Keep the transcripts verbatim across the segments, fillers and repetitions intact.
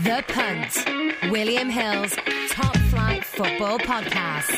The Punt, William Hill's Top Flight Football Podcast.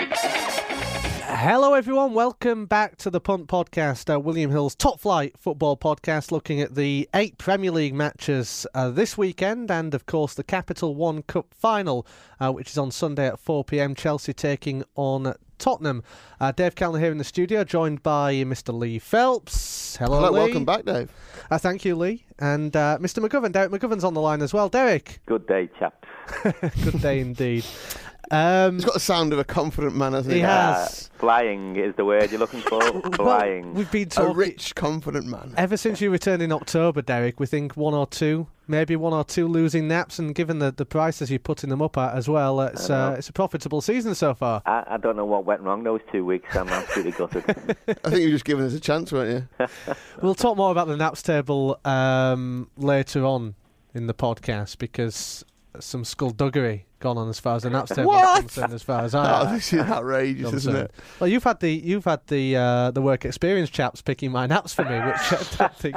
Hello everyone, welcome back to the Punt Podcast, uh, William Hill's Top Flight Football Podcast, looking at the eight Premier League matches uh, this weekend and of course the Capital One Cup Final, uh, which is on Sunday at four p.m, Chelsea taking on Tottenham. Uh, Dave Kellner here in the studio, joined by Mister Lee Phelps. Hello, Hello, Lee. welcome back, Dave. Uh, thank you, Lee. And uh, Mister McGovern, Derek McGovern's on the line as well. Derek. Good day, chaps. Good day indeed. Um, He's got the sound of a confident man, hasn't he? he has. Uh, flying is the word you're looking for. Flying. Well, we've been A talking rich, confident man. ever since you returned in October, Derek. We think one or two, maybe one or two losing naps, and given the, the prices you're putting them up at as well, it's uh, it's a profitable season so far. I, I don't know what went wrong those two weeks. I'm absolutely gutted. I think you were just giving us a chance, weren't you? We'll talk more about the naps table um, later on in the podcast, because some skullduggery gone on as far as the naps table is What? concerned, as far as I Oh, this is outrageous, isn't it? Well, you've had the you've had the uh, the work experience chaps picking my naps for me, which I don't think.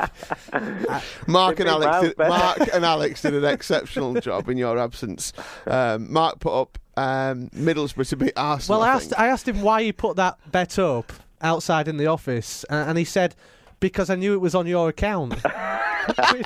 Mark and They've been Alex, well did, better. Mark and Alex did an exceptional job in your absence. Um, Mark put up um, Middlesbrough to beat Arsenal. Well, I I asked think. I asked him why he put that bet up outside in the office, uh, and he said because I knew it was on your account. Which-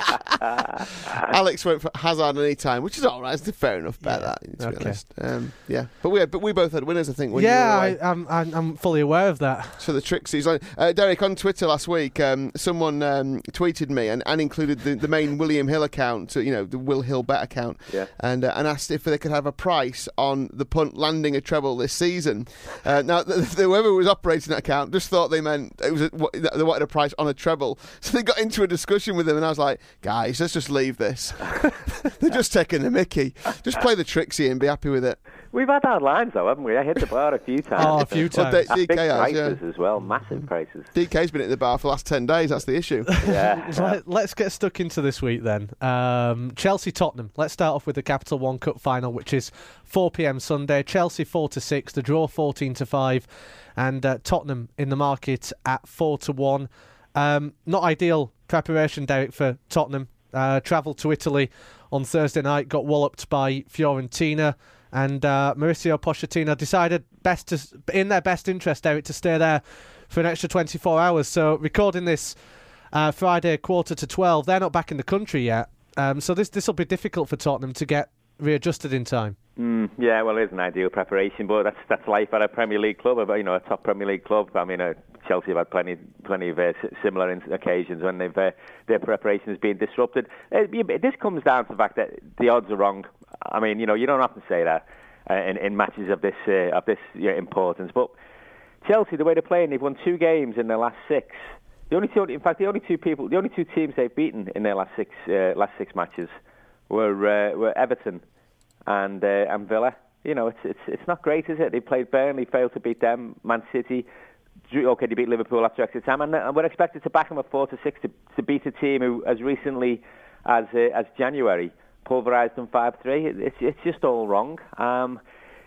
Alex went for Hazard any time, which is all right. It's a fair enough bet, Yeah, that, to okay. be honest. Um, yeah, but we but we both had winners, I think. When yeah, you were away. I, I'm, I'm I'm fully aware of that. So the Trixies. Uh, Derek, on Twitter last week, um, someone um, tweeted me and, and included the, the main William Hill account, you know, the Will Hill Bet account, Yeah. and and uh, and asked if they could have a price on the punt landing a treble this season. Uh, now, the, the, whoever was operating that account just thought they meant it was a, what, they wanted a price on a treble. So they got into a discussion with him, and I was like, guys, let's just leave this. They're just taking the mickey. Just play the Trixie and be happy with it. We've had our lines, though, haven't we? I hit the bar a few times. Oh, a few Well, times. D- Big D K has, prices yeah. as well, massive prices. D K's been at the bar for the last ten days. That's the issue. Yeah. Let, let's get stuck into this week then. Um, Chelsea-Tottenham. Let's start off with the Capital One Cup Final, which is four p.m. Sunday. Chelsea four to six, the draw fourteen to five, and uh, Tottenham in the market at four to one. Um, not ideal preparation, Derek, for Tottenham. Uh, travelled to Italy on Thursday night, got walloped by Fiorentina, and uh, Mauricio Pochettino decided best to, in their best interest, Derek, to stay there for an extra twenty-four hours. So recording this uh, Friday, quarter to twelve, they're not back in the country yet. Um, so this this will be difficult for Tottenham to get readjusted in time. Mm, yeah, well, it is an ideal preparation, but that's that's life at a Premier League club, you know, a top Premier League club. I mean, uh, Chelsea have had plenty, plenty of uh, s- similar in- occasions when they've uh, their preparation has been disrupted. Uh, this comes down to the fact that the odds are wrong. I mean, you know, you don't often say that uh, in, in matches of this uh, of this you know, importance, but Chelsea, the way they're playing, they've won two games in their last six. The only two, in fact, the only two people, the only two teams they've beaten in their last six uh, last six matches were uh, were Everton and uh, and Villa. You know, it's it's it's not great, is it? They played Burnley, failed to beat them. Man City, drew, okay, they beat Liverpool after extra time, and, and we're expected to back them at four to six to, to beat a team who, as recently as uh, as January, pulverised them five three. It's it's just all wrong. Um,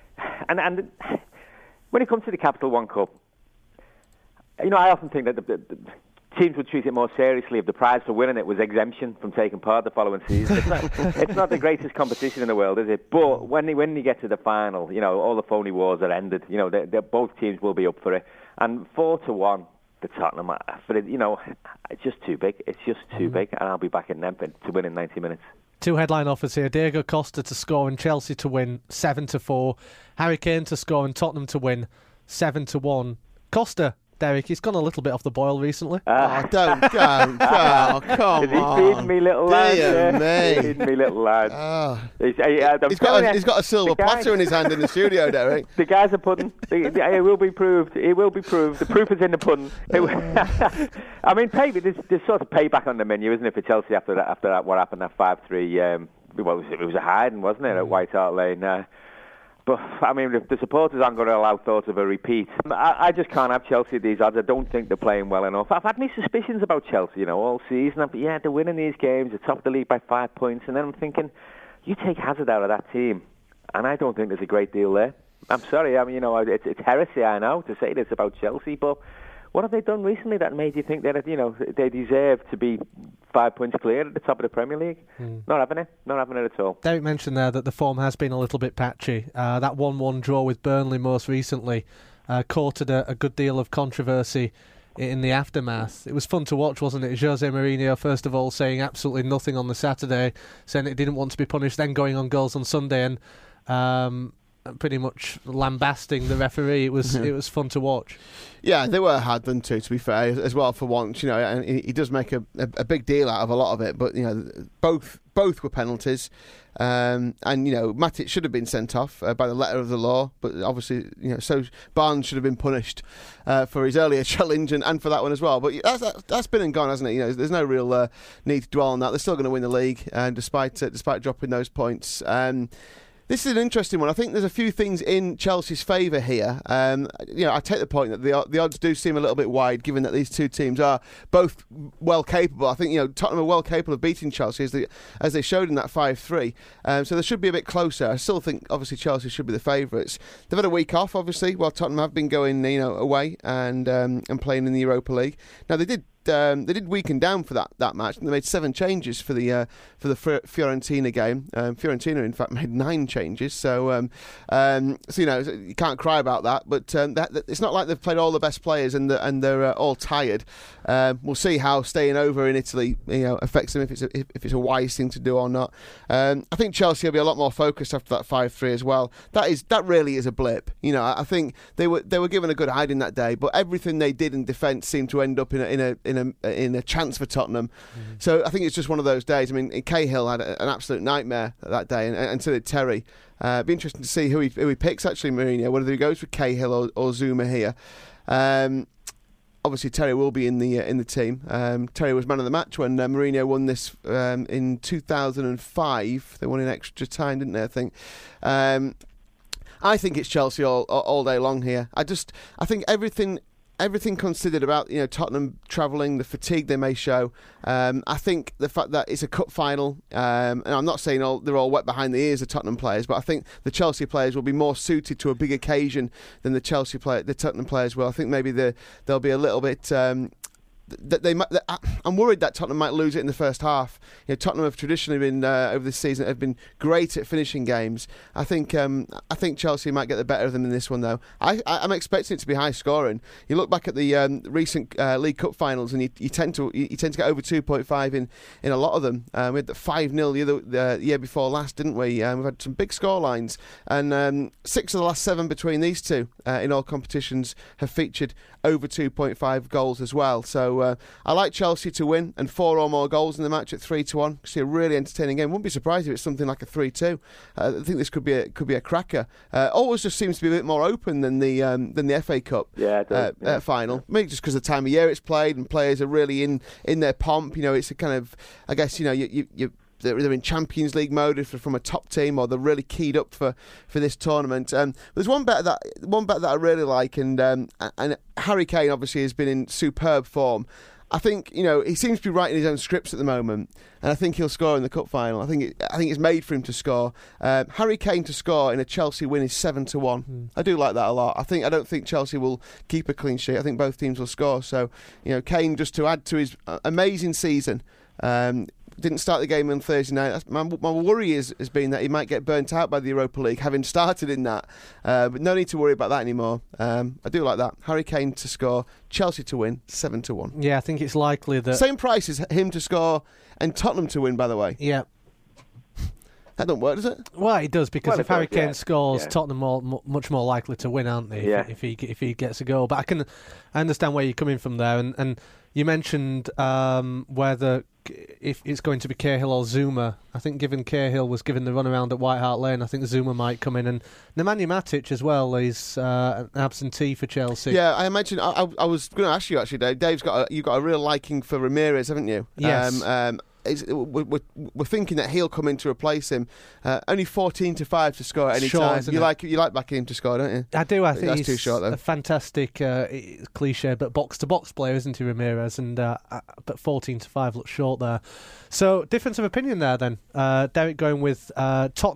and and when it comes to the Capital One Cup, you know, I often think that the, the, the teams would treat it more seriously if the prize for winning it was exemption from taking part the following season. It's not, it's not the greatest competition in the world, is it? But when they, when you get to the final, you know, all the phony wars are ended. You know, they're, they're, both teams will be up for it. And four to one, the Tottenham, for it, you know, it's just too big. It's just too big, and I'll be back in Nempen to win in ninety minutes. Two headline offers here. Diego Costa to score and Chelsea to win seven to four. Harry Kane to score and Tottenham to win seven to one. Costa, Derek, he's gone a little bit off the boil recently. Oh, don't, don't, oh, come Is he on. feeding me little lad? Dear Yeah. me. Feeding me little lad. Oh. He's, I, uh, I'm He's got, telling a, you, he's got a silver the guy- platter in his hand in the studio, Derek. The guys are pudding. The, the, it will be proved. It will be proved. The proof is in the pudding. It will- I mean, pay, there's, there's sort of payback on the menu, isn't it, for Chelsea after that? After that, what happened? That five three. Um, well, it was, it was a hiding, wasn't it, at White Hart Lane? Uh, but I mean, the, the supporters aren't going to allow thoughts of a repeat. I, I just can't have Chelsea at these odds. I don't think they're playing well enough. I've had my suspicions about Chelsea, you know, all season. I've, yeah, they're winning these games. They're top of the league by five points, and then I'm thinking, you take Hazard out of that team, and I don't think there's a great deal there. I'm sorry. I mean, you know, it's, it's heresy, I know, to say this about Chelsea, but what have they done recently that made you think that, you know, they deserve to be five points clear at the top of the Premier League? Mm. Not having it. Not having it at all. Derek mentioned there that the form has been a little bit patchy. Uh, that one one draw with Burnley most recently uh, courted a, a good deal of controversy in the aftermath. It was fun to watch, wasn't it? Jose Mourinho, first of all, saying absolutely nothing on the Saturday, saying it didn't want to be punished, then going on goals on Sunday and um, pretty much lambasting the referee. It was it was fun to watch. Yeah, they were hard done to, to be fair, as well for once. You know, and he, he does make a, a, a big deal out of a lot of it. But you know, both both were penalties, um, and you know, Matic should have been sent off uh, by the letter of the law. But obviously, you know, so Barnes should have been punished uh, for his earlier challenge and, and for that one as well. But that's that, that's been and gone, hasn't it? You know, there's no real uh, need to dwell on that. They're still going to win the league, uh, despite uh, despite dropping those points. Um, This is an interesting one. I think there's a few things in Chelsea's favour here. Um, you know, I take the point that the the odds do seem a little bit wide, given that these two teams are both well capable. I think you know Tottenham are well capable of beating Chelsea as they as they showed in that five three. Um, so they should be a bit closer. I still think obviously Chelsea should be the favourites. They've had a week off, obviously, while Tottenham have been going you know away and um, and playing in the Europa League. Now they did. Um, they did weaken down for that, that match. They made seven changes for the uh, for the Fiorentina game. Um, Fiorentina, in fact, made nine changes. So, um, um, so you know, you can't cry about that. But um, that, that, it's not like they've played all the best players and the, and they're uh, all tired. Um, we'll see how staying over in Italy, you know, affects them if it's a, if, if it's a wise thing to do or not. Um, I think Chelsea will be a lot more focused after that five three as well. That is that really is a blip. You know, I, I think they were they were given a good hiding that day, but everything they did in defence seemed to end up in a in a in a in a chance for Tottenham. Mm-hmm. So I think it's just one of those days. I mean, Cahill had a, an absolute nightmare that day, and, and so did Terry. Uh, it'd be interesting to see who he who he picks actually, Mourinho, whether he goes with Cahill or, or Zuma here. Um, obviously, Terry will be in the uh, in the team. Um, Terry was man of the match when uh, Mourinho won this um, in two thousand five. They won in extra time, didn't they? I think. Um, I think it's Chelsea all all day long here. I just I think everything. Everything considered about you know Tottenham travelling, the fatigue they may show. Um, I think the fact that it's a cup final, um, and I'm not saying all, they're all wet behind the ears, the Tottenham players, but I think the Chelsea players will be more suited to a big occasion than the Chelsea play, the Tottenham players will. I think maybe the, they'll be a little bit. Um, That they, might, that I'm worried that Tottenham might lose it in the first half. You know, Tottenham have traditionally been uh, over this season have been great at finishing games. I think um, I think Chelsea might get the better of them in this one though. I, I, I'm expecting it to be high scoring. You look back at the um, recent uh, League Cup finals, and you, you tend to you, you tend to get over two point five in, in a lot of them. Um, we had the five nil the, other, the year before last, didn't we? Um, we've had some big score lines, and um, six of the last seven between these two uh, in all competitions have featured over two point five goals as well. So. Uh, I like Chelsea to win and four or more goals in the match at three to one. See a really entertaining game. Wouldn't be surprised if it's something like a three two. Uh, I think this could be a, could be a cracker. Uh, always just seems to be a bit more open than the um, than the F A Cup yeah, it does, uh, yeah. uh, final. Maybe just because of the time of year it's played and players are really in, in their pomp. You know, it's a kind of I guess you know you you. you They're in Champions League mode if they're from a top team, or they're really keyed up for, for this tournament. Um, there's one bet that one bet that I really like, and um, and Harry Kane obviously has been in superb form. I think you know he seems to be writing his own scripts at the moment, and I think he'll score in the cup final. I think it, I think it's made for him to score. Um, Harry Kane to score in a Chelsea win is seven to one. Mm. I do like that a lot. I think I don't think Chelsea will keep a clean sheet. I think both teams will score. So you know Kane just to add to his amazing season. Um, Didn't start the game on Thursday night. My, my worry is has been that he might get burnt out by the Europa League, having started in that. Uh, but no need to worry about that anymore. Um, I do like that. Harry Kane to score, Chelsea to win, seven to one. Yeah, I think it's likely that same price as him to score and Tottenham to win. By the way, yeah. That don't work, does it? Well, it does because well, if Harry does, Kane yeah. scores, yeah. Tottenham are m- much more likely to win, aren't they? If, yeah. if he if he gets a goal. But I can I understand where you're coming from there, and and you mentioned um, whether if it's going to be Cahill or Zuma. I think given Cahill was given the runaround at White Hart Lane, I think Zuma might come in, and Nemanja Matic as well is uh, an absentee for Chelsea. Yeah, I imagine. I, I, I was going to ask you actually, Dave. Dave's got a, you've got a real liking for Ramirez, haven't you? Yes. Um, um, Is, we're, we're, we're thinking that he'll come in to replace him. Uh, only fourteen to five to score at any short, time. Isn't you it? like you like backing him to score, don't you? I do. I think That's he's too short, though. a fantastic uh, cliche, but box to box player, isn't he, Ramirez? And uh, but fourteen to five looks short there. So difference of opinion there then. Uh, Derek going with uh, Tottenham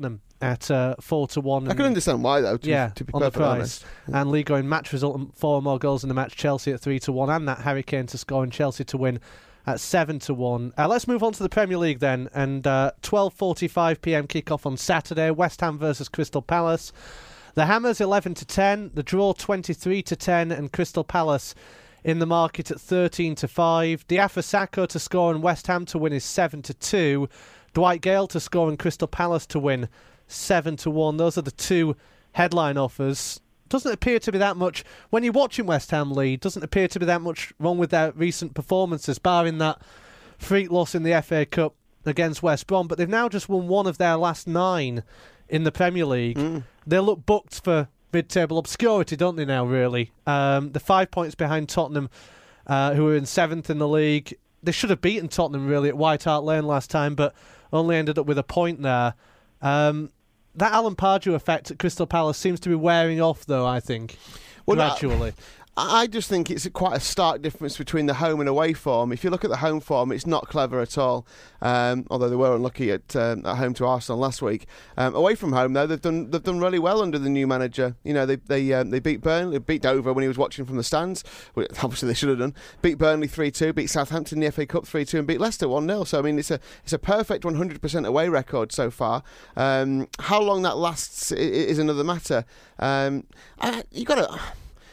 at uh, four to one. I can understand why though. To, yeah, to be on the perfectly price. honest. And league going match result and four or more goals in the match. Chelsea at three to one, and that Harry Kane to score and Chelsea to win at seven to one. Uh, let's move on to the Premier League then. And uh, twelve forty-five p.m. kick-off on Saturday. West Ham versus Crystal Palace. The Hammers eleven to ten. The draw twenty-three to ten, and Crystal Palace in the market at thirteen to five. Diafra Sakho to score and West Ham to win is seven to two. Dwight Gale to score and Crystal Palace to win seven to one. Those are the two headline offers. Doesn't appear to be that much when you're watching West Ham lead. Doesn't appear to be that much wrong with their recent performances, barring that freak loss in the F A Cup against West Brom. But they've now just won one of their last nine in the Premier League. Mm. They look booked for mid-table obscurity, don't they now? Really, um, they're five points behind Tottenham, uh, who are in seventh in the league. They should have beaten Tottenham really at White Hart Lane last time, but only ended up with a point there. Um, that Alan Pardew effect at Crystal Palace seems to be wearing off, though, I think, well, gradually. I, I just think it's quite a stark difference between the home and away form. If you look at the home form, it's not clever at all, um, although they were unlucky at, um, at home to Arsenal last week. Um, away from home, though, they've done they've done really well under the new manager. You know, they they um, they beat Burnley, beat Dover when he was watching from the stands. Well, obviously, they should have done. Beat Burnley three two, beat Southampton in the F A Cup three two, and beat Leicester one nil. So, I mean, it's a it's a perfect one hundred percent away record so far. Um, how long that lasts is another matter. Um, you got to...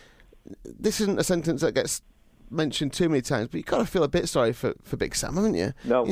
This isn't a sentence that gets mentioned too many times, but you've got to feel a bit sorry for, for Big Sam, haven't you? No.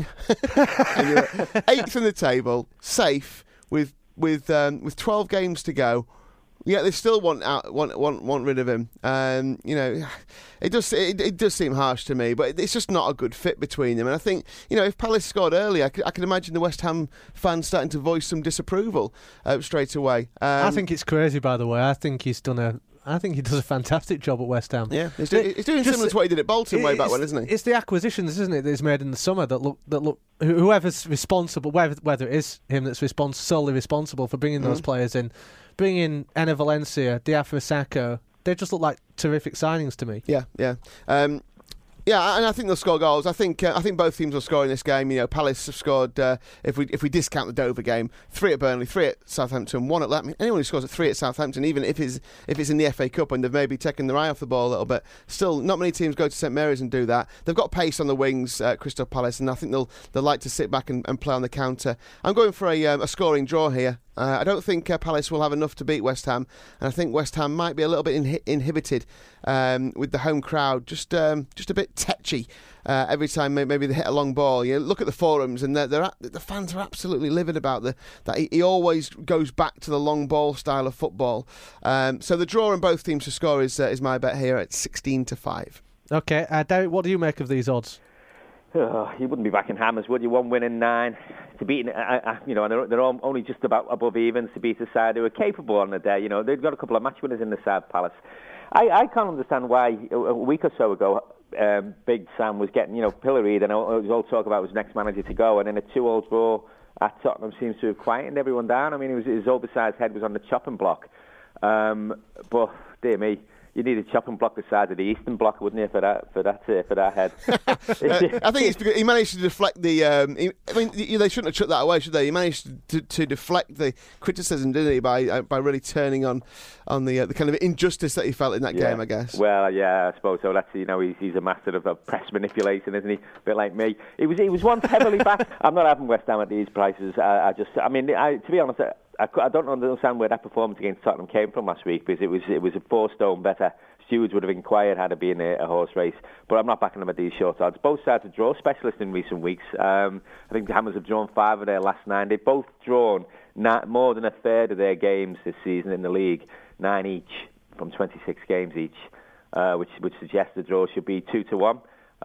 And you're eighth in the table, safe, with with um, with twelve games to go. Yeah, they still want out, want want want rid of him. Um, you know, it does it, it does seem harsh to me, but it's just not a good fit between them. And I think, you know, if Palace scored early, I could, I could imagine the West Ham fans starting to voice some disapproval uh, straight away. Um, I think it's crazy, by the way. I think he's done a. I think he does a fantastic job at West Ham. Yeah, he's, do, he's doing Just, similar to what he did at Bolton way back when, isn't he? It's the acquisitions, isn't it, that he's made in the summer that look that look. Whoever's responsible, whether whether it is him that's respons- solely responsible for bringing those mm. players in, bringing Enner Valencia, Diafra Sakho, they just look like terrific signings to me. Yeah, yeah. Um, Yeah, and I think they'll score goals. I think uh, I think both teams will score in this game. You know, Palace have scored, uh, if we if we discount the Dover game, three at Burnley, three at Southampton, one at Leicester. Anyone who scores at three at Southampton, even if it's if it's in the F A Cup and they've maybe taken their eye off the ball a little bit, still not many teams go to St Mary's and do that. They've got pace on the wings, uh, Crystal Palace, and I think they'll they'll like to sit back and, and play on the counter. I'm going for a, um, a scoring draw here. Uh, I don't think uh, Palace will have enough to beat West Ham, and I think West Ham might be a little bit inhi- inhibited um, with the home crowd, just um, just a bit tetchy uh, every time maybe they hit a long ball. You know, look at the forums, and they're, they're, the fans are absolutely livid about the that he, he always goes back to the long ball style of football. Um, so the draw on both teams to score is uh, is my bet here at sixteen to five. Okay, uh, Derek, what do you make of these odds? Oh, you wouldn't be backing Hammers, would you? One win in nine. To beat, uh, uh, you know, and they're, they're only just about above evens to beat a side who are capable on the day. You know, they've got a couple of match winners in the side, Palace. I, I can't understand why a week or so ago, um, Big Sam was getting, you know, pilloried, and it was all talk about was next manager to go, and then a two-all draw at Tottenham seems to have quietened everyone down. I mean, it was, his oversized head was on the chopping block. Um, but dear me. You need a chopping block the size of the Eastern Bloc, wouldn't you, for that for that uh, for that head? uh, I think it's because he managed to deflect the. Um, he, I mean, they shouldn't have chucked that away, should they? He managed to, to deflect the criticism, didn't he, by uh, by really turning on on the uh, the kind of injustice that he felt in that yeah. game, I guess. Well, yeah, I suppose so. Let's see. You know, he's, he's a master of uh, press manipulation, isn't he? A bit like me. He was he was once heavily backed. I'm not having West Ham at these prices. I, I just, I mean, I, to be honest. I, I don't understand where that performance against Tottenham came from last week, because it was it was a four stone better. Stewards would have inquired had it been a, a horse race, but I'm not backing them at these short odds. Both sides have draw specialists in recent weeks. Um, I think the Hammers have drawn five of their last nine. They've both drawn not more than a third of their games this season in the league, nine each from twenty-six games each, uh, which which suggests the draw should be two to one.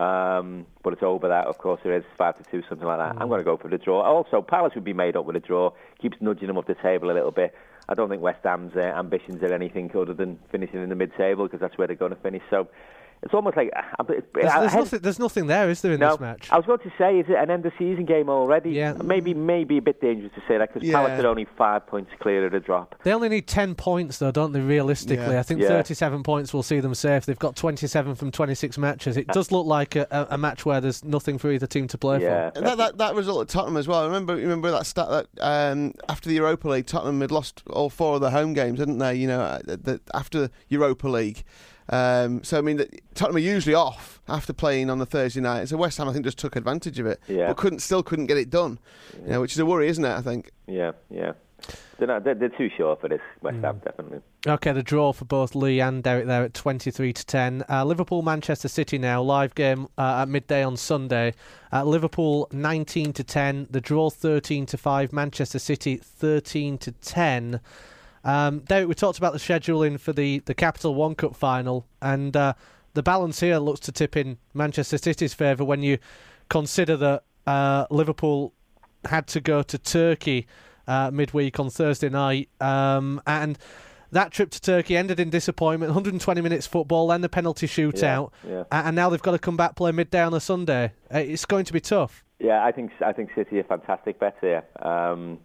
Um, but it's over that, of course. There is five to two, something like that. Mm. I'm going to go for the draw. Also, Palace would be made up with a draw. Keeps nudging them up the table a little bit. I don't think West Ham's uh, ambitions are anything other than finishing in the mid-table, because that's where they're going to finish. So it's almost like there's, there's, nothing, there's nothing there, is there, in no, this match? I was going to say, is it an end of season game already? Yeah. Maybe, maybe a bit dangerous to say that because yeah. Palace are only five points clear of the drop. They only need ten points, though, don't they? Realistically, Yeah. I think yeah. thirty-seven points will see them safe. They've got twenty-seven from twenty-six matches. It does look like a, a, a match where there's nothing for either team to play Yeah. for. And that, that that result at Tottenham as well. I remember remember that stat that um, after the Europa League, Tottenham had lost all four of their home games, hadn't they? You know, the, the, after Europa League. Um, so I mean, the, Tottenham are usually off after playing on the Thursday night. So West Ham, I think, just took advantage of it, Yeah. but couldn't still couldn't get it done. Yeah. You know, which is a worry, isn't it? I think. Yeah, yeah. They're, not, they're, they're too short for this, West Ham, Mm. definitely. Okay, the draw for both Lee and Derek there at twenty-three to ten. Uh, Liverpool, Manchester City now, live game uh, at midday on Sunday. Uh, Liverpool nineteen to ten, the draw thirteen to five, Manchester City thirteen to ten. Um, Derek, we talked about the scheduling for the, the Capital One Cup final, and uh, the balance here looks to tip in Manchester City's favour when you consider that uh, Liverpool had to go to Turkey uh, midweek on Thursday night, um, and that trip to Turkey ended in disappointment. one hundred twenty minutes football, then the penalty shootout, Yeah, yeah. and now they've got to come back play midday on a Sunday. It's going to be tough. Yeah, I think I think City are fantastic bets here. Um,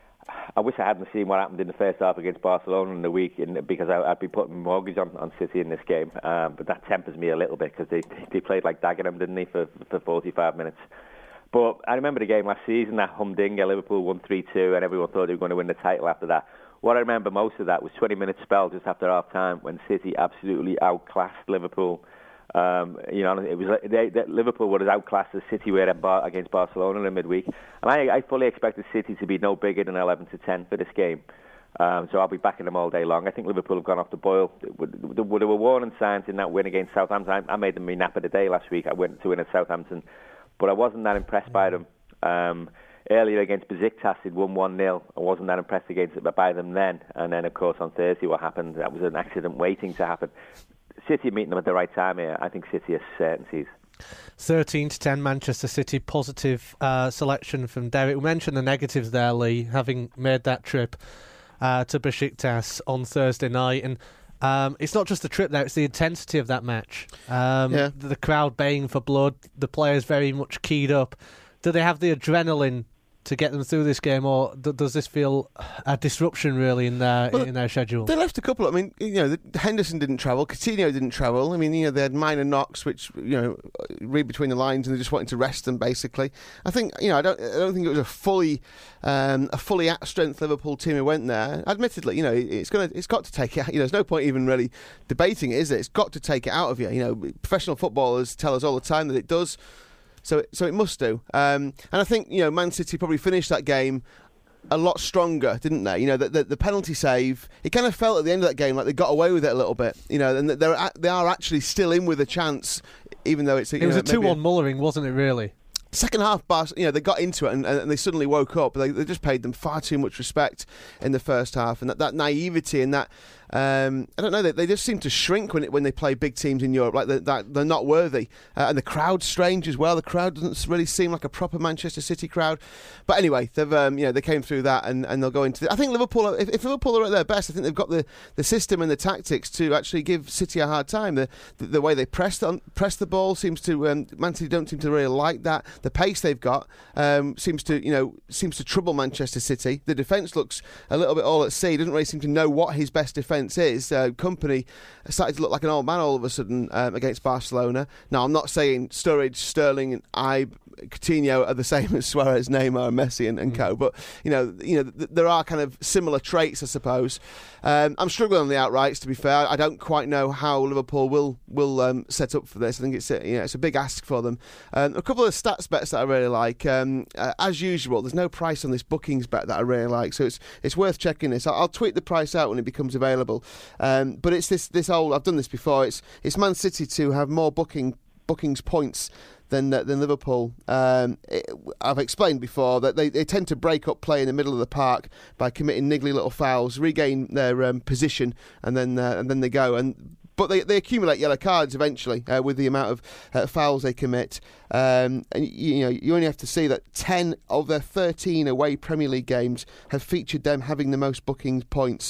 I wish I hadn't seen what happened in the first half against Barcelona in the week, in, because I, I'd be putting mortgage on, on City in this game. Um, but that tempers me a little bit because they they played like Dagenham, didn't they, for for forty-five minutes. But I remember the game last season, that humdinger, Liverpool won three two, and everyone thought they were going to win the title after that. What I remember most of that was twenty minute spell just after half time when City absolutely outclassed Liverpool. Um, you know, it was they, they, Liverpool would have outclassed the City were against Barcelona in midweek, and I, I fully expected City to be no bigger than eleven to ten for this game. Um, so I'll be backing them all day long. I think Liverpool have gone off the boil. There were warning signs in that win against Southampton. I, I made them my nap of the day last week. I went to win at Southampton, but I wasn't that impressed by them. Um, earlier against Besiktas, they'd won one nil. I wasn't that impressed against it by them then. And then, of course, on Thursday, what happened? That was an accident waiting to happen. City are meeting them at the right time here. I think City are certainties. thirteen to ten Manchester City, positive uh, selection from Derek. We mentioned the negatives there, Lee, having made that trip uh, to Besiktas on Thursday night. And um, it's not just the trip there, it's the intensity of that match. Um, yeah. the, the crowd baying for blood, the players very much keyed up. Do they have the adrenaline to get them through this game, or th- does this feel a disruption really in their well, in their schedule? They left a couple. I mean, you know, the, Henderson didn't travel, Coutinho didn't travel. I mean, you know, they had minor knocks, which, you know, read between the lines, and they just wanted to rest them basically. I think, you know, I don't, I don't think it was a fully, um, a fully at strength Liverpool team who went there. Admittedly, you know, it's gonna, it's got to take it. You know, there's no point even really debating it, is it? It's got to take it out of you. You know, professional footballers tell us all the time that it does. So, so it must do. Um, and I think, you know, Man City probably finished that game a lot stronger, didn't they? You know, the, the, the penalty save, it kind of felt at the end of that game like they got away with it a little bit. You know, and they're they are actually still in with a chance, even though it's you it was know, a two one Mullering, wasn't it? Really. Second half, Bar- you know, they got into it and, and they suddenly woke up. They, they just paid them far too much respect in the first half, and that, that naivety and that. Um, I don't know. They, they just seem to shrink when it, when they play big teams in Europe. Like they're, that they're not worthy, uh, and the crowd's strange as well. The crowd doesn't really seem like a proper Manchester City crowd. But anyway, they've um, you know they came through that, and, and they'll go into. The, I think Liverpool. If, if Liverpool are at their best, I think they've got the, the system and the tactics to actually give City a hard time. The the, the way they press on, press the ball seems to um, Man City don't seem to really like that. The pace they've got um, seems to you know seems to trouble Manchester City. The defence looks a little bit all at sea. Doesn't really seem to know what his best defence is. Uh, Company started to look like an old man all of a sudden um, against Barcelona. Now, I'm not saying Sturridge, Sterling, and Ibe, Coutinho are the same as Suarez, Neymar, Messi, and, and mm. co. But you know, you know, th- there are kind of similar traits, I suppose. Um, I'm struggling on the outrights. To be fair, I don't quite know how Liverpool will will um, set up for this. I think it's a, you know it's a big ask for them. Um, a couple of stats bets that I really like. Um, uh, as usual, there's no price on this bookings bet that I really like, so it's it's worth checking this. I'll, I'll tweet the price out when it becomes available. Um, but it's this this old. I've done this before. It's it's Man City to have more booking bookings points than uh, than Liverpool. Um, it, I've explained before that they, they tend to break up play in the middle of the park by committing niggly little fouls, regain their um, position, and then uh, and then they go. And but they, they accumulate yellow cards eventually uh, with the amount of uh, fouls they commit. Um, and you know you only have to see that ten of their thirteen away Premier League games have featured them having the most bookings points.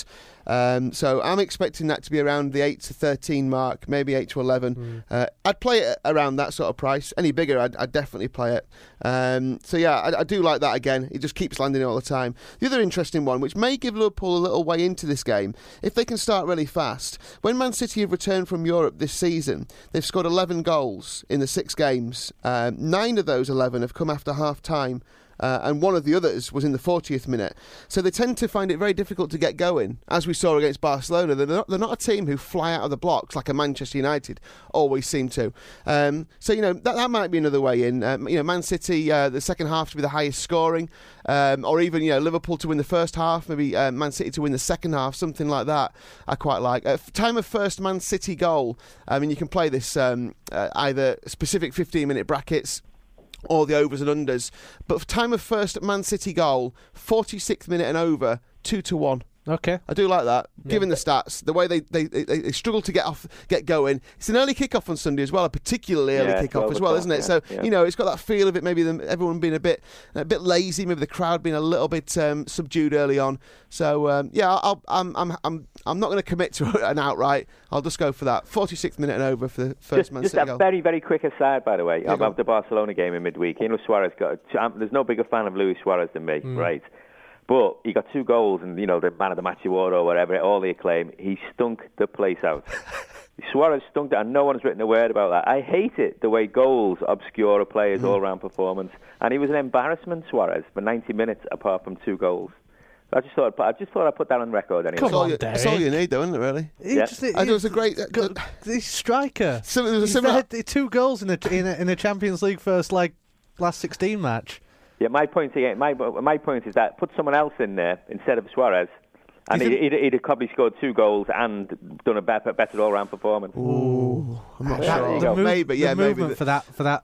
Um, so I'm expecting that to be around the eight to thirteen mark, maybe eight to eleven. Mm. Uh, I'd play it around that sort of price. Any bigger, I'd, I'd definitely play it. Um, so yeah, I, I do like that again. It just keeps landing all the time. The other interesting one, which may give Liverpool a little way into this game, if they can start really fast. When Man City have returned from Europe this season, they've scored eleven goals in the six games. Um, nine of those eleven have come after half-time. Uh, and one of the others was in the fortieth minute. So they tend to find it very difficult to get going, as we saw against Barcelona. They're not, they're not a team who fly out of the blocks like a Manchester United always seem to. Um, so, you know, that, that might be another way in. Um, you know, Man City, uh, the second half to be the highest scoring, um, or even, you know, Liverpool to win the first half, maybe uh, Man City to win the second half, something like that, I quite like. Uh, time of first Man City goal, I mean, you can play this um, uh, either specific fifteen-minute brackets, or the overs and unders. But for time of first Man City goal, forty-sixth minute and over, two to one. Okay, I do like that. Yeah. Given the stats, the way they, they, they, they struggle to get off, get going. It's an early kick-off on Sunday as well, a particularly early yeah, kick-off as well, isn't it? Yeah, so yeah. you know, it's got that feel of it. Maybe the, everyone being a bit a bit lazy, maybe the crowd being a little bit um, subdued early on. So um, yeah, I'll, I'm I'm I'm I'm not going to commit to an outright. I'll just go for that forty-sixth minute and over for the first just, Man City City goal. goal. Just a very very quick aside, by the way, Yeah, about the Barcelona game in midweek. You know, Suarez got. A, there's no bigger fan of Luis Suarez than me, mm. right? But he got two goals and, you know, the man of the match award or whatever, all the acclaim. He stunk the place out. Suarez stunk it, and no one's written a word about that. I hate it, the way goals obscure a player's mm. all-round performance. And he was an embarrassment, Suarez, for ninety minutes apart from two goals. I just thought I just thought I'd put that on record anyway. Come on, Derek. That's all you need, though, isn't it, really? He yeah. just, he, I thought it was a great... Uh, go, he's striker. So, there was a he's similar... had two goals in a, in a, in a Champions League first, like, last sixteen match. Yeah, my point again. My my point is that put someone else in there instead of Suarez, and he'd, he'd, he'd have probably scored two goals and done a better, better all-round performance. Ooh, I'm not yeah, sure. The move, maybe, yeah, the maybe movement the, for that for that.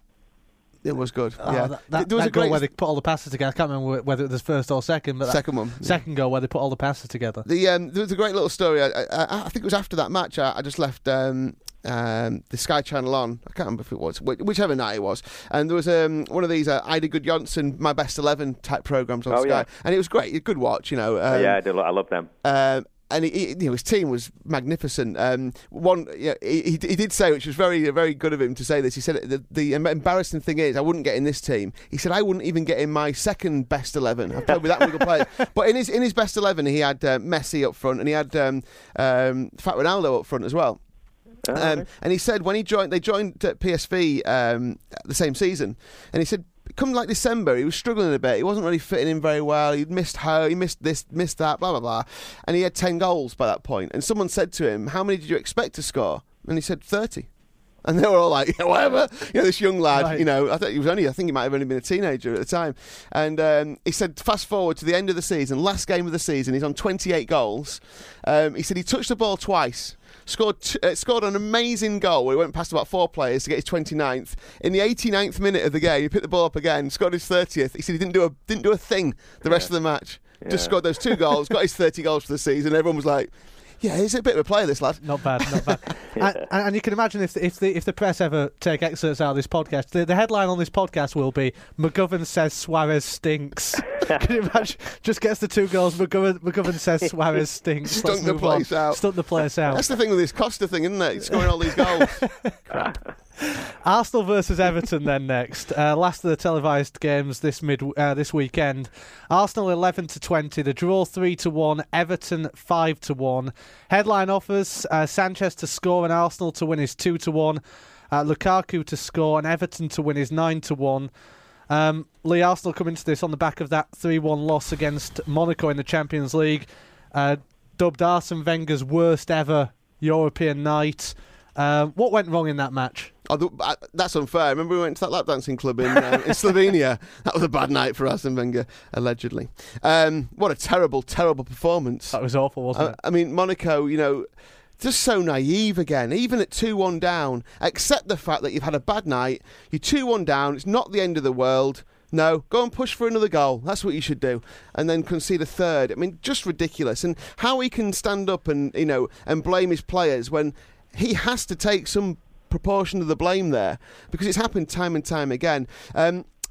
It was good. Oh, yeah, that, that, there was that a goal great where they put all the passes together. I can't remember whether it was first or second, but second one. Second yeah. goal where they put all the passes together. The um, there was a great little story. I, I, I think it was after that match. I, I just left. Um, Um, the Sky Channel on. I can't remember if it was whichever night it was, and there was um, one of these uh, Ida Gudjonsson My Best eleven type programs on oh, Sky, yeah. and it was great. A good watch, you know. Um, oh, yeah, I, do, I love them. Um, and he, he, you know, his team was magnificent. Um, one, yeah, he, he did say, which was very, very good of him to say this. He said the, the embarrassing thing is, I wouldn't get in this team. He said I wouldn't even get in my second best eleven. I've played with that many good players, but in his in his best eleven, he had uh, Messi up front, and he had um, um, Fat Ronaldo up front as well. Oh, um, okay. And he said when he joined, they joined at P S V um, the same season, and he said, come like December, he was struggling a bit. He wasn't really fitting in very well. He'd missed her, he missed this, missed that, blah blah blah, and he had ten goals by that point. And someone said to him, "How many did you expect to score?" And he said, thirty. And they were all like, yeah, whatever. You know, this young lad, right. you know, I think he was only, I think he might have only been a teenager at the time. And um, he said, fast forward to the end of the season, last game of the season, he's on twenty-eight goals. Um, he said he touched the ball twice. Scored t- uh, scored an amazing goal where he went past about four players to get his twenty-ninth. In the eighty-ninth minute of the game, he picked the ball up again, scored his thirtieth. He said he didn't do a didn't do a thing the yeah. rest of the match. Yeah. Just scored those two goals, got his thirty goals for the season. Everyone was like, yeah, he's a bit of a player, this lad. Not bad, not bad. yeah. and, and you can imagine if the, if the if the press ever take excerpts out of this podcast, the, the headline on this podcast will be "McGovern says Suarez stinks." Can you imagine? Just gets the two goals. McGovern, McGovern says Suarez stinks. Stunk the place on. out. Stunk the place out. That's the thing with this Costa thing, isn't it? He's scoring all these goals. Crap. Arsenal versus Everton then next. Uh, last of the televised games this mid uh, this weekend. Arsenal eleven to twenty. The draw three to one. Everton five to one. Headline offers: uh, Sanchez to score and Arsenal to win is two to one. Uh, Lukaku to score and Everton to win is nine to one. Um, Lee, Arsenal come into this on the back of that three one loss against Monaco in the Champions League. Uh, dubbed Arsene Wenger's worst ever European night. Uh, what went wrong in that match? Oh, the, uh, that's unfair. Remember we went to that lap dancing club in, uh, in Slovenia? That was a bad night for Arsene Wenger, allegedly. Um, what a terrible, terrible performance. That was awful, wasn't uh, it? I mean, Monaco, you know, just so naive again, even at two one down. Accept the fact that you've had a bad night, you're two one down, it's not the end of the world. No, go and push for another goal. That's what you should do. And then concede a third. I mean, just ridiculous. And how he can stand up and, you know, and blame his players when he has to take some proportion of the blame there, because it's happened time and time again. Um,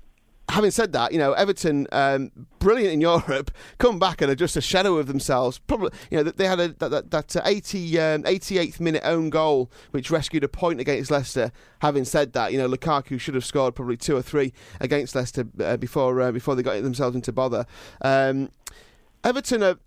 having said that, you know, Everton, um, brilliant in Europe, come back and are just a shadow of themselves. Probably, you know, they had a, that, that, that uh, eighty, um, eighty-eighth minute own goal, which rescued a point against Leicester. Having said that, you know, Lukaku should have scored probably two or three against Leicester uh, before uh, before they got themselves into bother. Um, Everton are...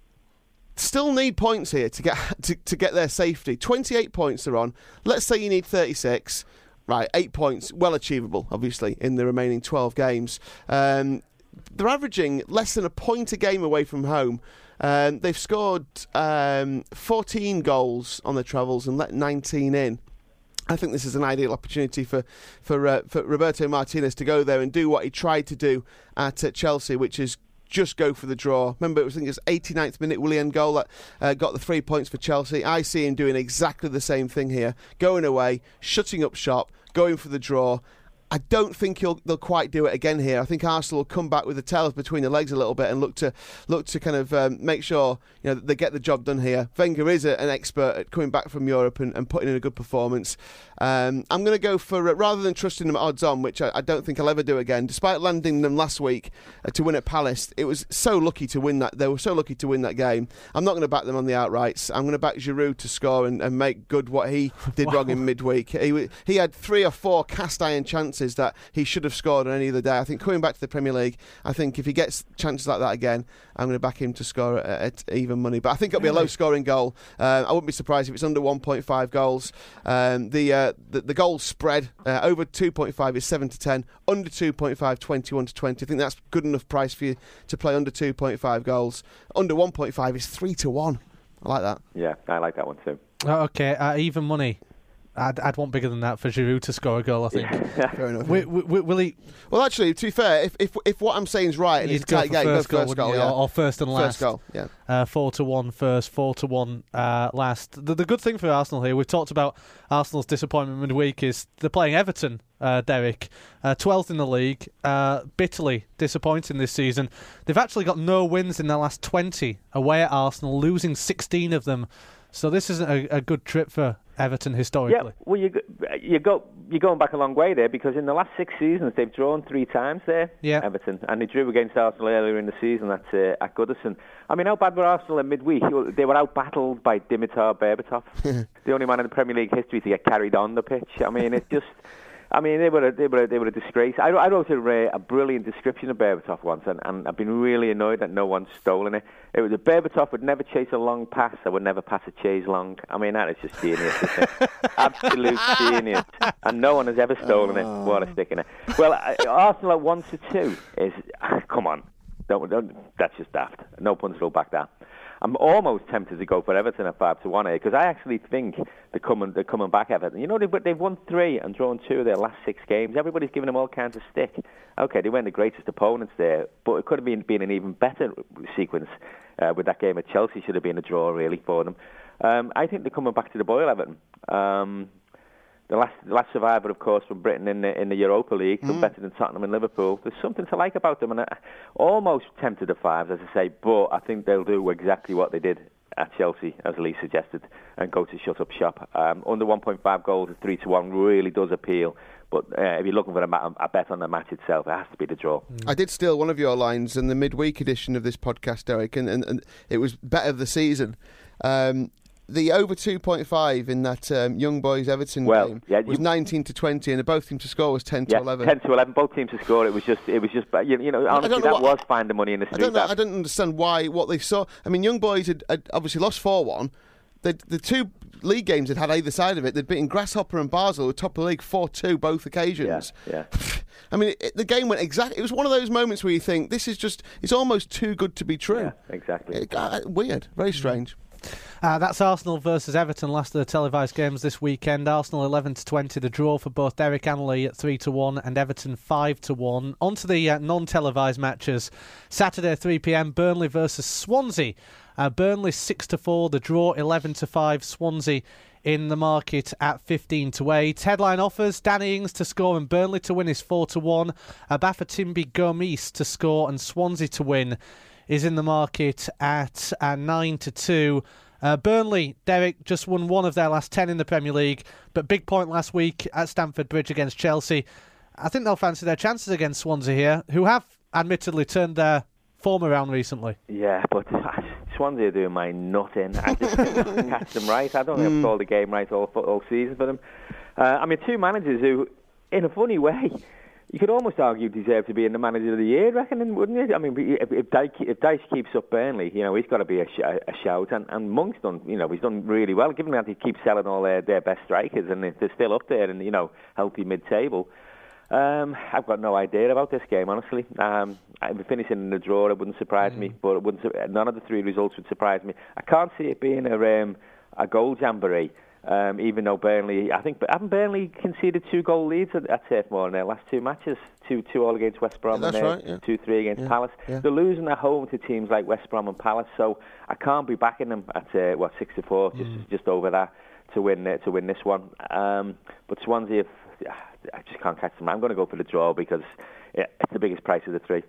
still need points here to get to, to get their safety. twenty-eight points they're on. Let's say you need thirty-six. Right, eight points, well achievable, obviously, in the remaining twelve games. Um, they're averaging less than a point a game away from home. Um, they've scored um, fourteen goals on their travels and let nineteen in. I think this is an ideal opportunity for for, uh, for Roberto Martinez to go there and do what he tried to do at uh, Chelsea, which is just go for the draw. Remember, it was, I think it was eighty-ninth minute Willian goal that uh, got the three points for Chelsea. I see him doing exactly the same thing here, going away, shutting up shop, going for the draw. I don't think he'll, they'll quite do it again here. I think Arsenal will come back with the tails between the legs a little bit and look to look to kind of um, make sure, you know, that they get the job done here. Wenger is a, an expert at coming back from Europe and, and putting in a good performance. Um, I'm going to go for, uh, rather than trusting them at odds on, which I, I don't think I'll ever do again, despite landing them last week uh, to win at Palace, it was so lucky to win that. They were so lucky to win that game. I'm not going to back them on the outrights. I'm going to back Giroud to score and, and make good what he did wow. wrong in midweek. He, he had three or four cast iron chances that he should have scored on any other day. I think coming back to the Premier League, I think if he gets chances like that again, I'm going to back him to score at, at even money. But I think it'll be a low scoring goal. Uh, I wouldn't be surprised if it's under one point five goals. Um, the, uh, the the goal spread uh, over two point five is seven to ten, under two point five, twenty-one to twenty. I think that's good enough price for you to play under two point five goals. Under one point five is three to one. I like that. Yeah, I like that one too. Oh, okay, uh, even money. I'd, I'd want bigger than that for Giroud to score a goal, I think. Yeah. Fair enough. Will, will, will he... Well, actually, to be fair, if if, if what I'm saying is right, and it's a tight game, go first goal, yeah. or first and last. First goal, yeah. Uh, four to one first, four to one uh, last. The, the good thing for Arsenal here, we've talked about Arsenal's disappointment midweek, is they're playing Everton, uh, Derek, uh, twelfth in the league, uh, bitterly disappointing this season. They've actually got no wins in their last twenty away at Arsenal, losing sixteen of them. So this isn't a, a good trip for Everton historically. Yeah, well, you you go you're going back a long way there, because in the last six seasons they've drawn three times there, yeah. Everton, and they drew against Arsenal earlier in the season at uh, at Goodison. I mean, how bad were Arsenal in midweek? They were out battled by Dimitar Berbatov, the only man in the Premier League history to get carried on the pitch. I mean, it's just. I mean, they were a, they were a, they were a disgrace. I, I wrote a, a brilliant description of Berbatov once, and, and I've been really annoyed that no one's stolen it. It was a Berbatov would never chase a long pass. I would never pass a chase long. I mean, that is just genius, isn't it? Absolute genius. And no one has ever stolen it. What a stick in it. Well, uh, Arsenal at one to two is come on. Don't, don't, that's just daft. No punch throw back that. I'm almost tempted to go for Everton at five to one here, because I actually think they're coming, they're coming back, Everton. You know, they've, they've won three and drawn two of their last six games. Everybody's giving them all kinds of stick. Okay, they weren't the greatest opponents there, but it could have been, been an even better sequence uh, with that game at Chelsea. Should have been a draw, really, for them. Um, I think they're coming back to the boil, Everton. Um, The last, the last survivor, of course, from Britain in the, in the Europa League, so mm. better than Tottenham and Liverpool. There's something to like about them, and I almost tempted to fives, as I say, but I think they'll do exactly what they did at Chelsea, as Lee suggested, and go to shut up shop. Um, under one point five goals at three to one really does appeal, but uh, if you're looking for a, ma- a bet on the match itself, it has to be the draw. Mm. I did steal one of your lines in the midweek edition of this podcast, Derek, and, and, and it was bet of the season. Um, The over two point five in that um, Young Boys Everton well, game yeah, was you, nineteen to twenty, and the both teams to score was ten to yeah, eleven. ten to eleven, both teams to score. It was just, it was just, you, you know, honestly, know that was I, find the money in the street. I don't know. I don't understand why what they saw. I mean, Young Boys had, had obviously lost four one. The the two league games had had either side of it. They'd beaten Grasshopper and Basel, who were top of the league, four two both occasions. Yeah. yeah. I mean, it, the game went exactly. It was one of those moments where you think this is just. It's almost too good to be true. Yeah, exactly. It, uh, weird. Very strange. Uh, that's Arsenal versus Everton, last of the televised games this weekend. Arsenal eleven to twenty, the draw for both Derek and Lee at three to one, and Everton five to one. On to the uh, non-televised matches. Saturday three p.m, Burnley versus Swansea. Uh, Burnley six to four, the draw eleven to five. Swansea in the market at fifteen to eight. Headline offers: Danny Ings to score and Burnley to win is four to one. Abafatimbi Gomis to score and Swansea to win is in the market at uh, nine to two. Uh, Burnley, Derek, just won one of their last ten in the Premier League, but big point last week at Stamford Bridge against Chelsea. I think they'll fancy their chances against Swansea here, who have admittedly turned their form around recently. Yeah, but Swansea are doing my nutting. I just can't catch them right. I don't think I've called the game right all, all season for them. Uh, I mean, two managers who, in a funny way, you could almost argue deserve to be in the manager of the year, reckon, wouldn't you? I mean, if, if, Dyche, if Dyche keeps up Burnley, you know, he's got to be a, sh- a shout. And, and Monk's done, you know, he's done really well, given that he keeps selling all their, their best strikers, and they're still up there in, you know, healthy mid-table. Um, I've got no idea about this game, honestly. Um, I'd finishing in the draw, it wouldn't surprise mm. me, but it wouldn't. None of the three results would surprise me. I can't see it being a um, a goal jamboree. Um, even though Burnley, I think, haven't Burnley conceded two goal leads at, at Turf Moor in their last two matches? Two, two all against West Brom, yeah, and that's right, yeah. two, three against yeah, Palace. Yeah. They're losing at home to teams like West Brom and Palace, so I can't be backing them at uh, what six to four, just mm. just over that to win uh, to win this one. Um, but Swansea, I just can't catch them. I'm going to go for the draw because it's the biggest price of the three.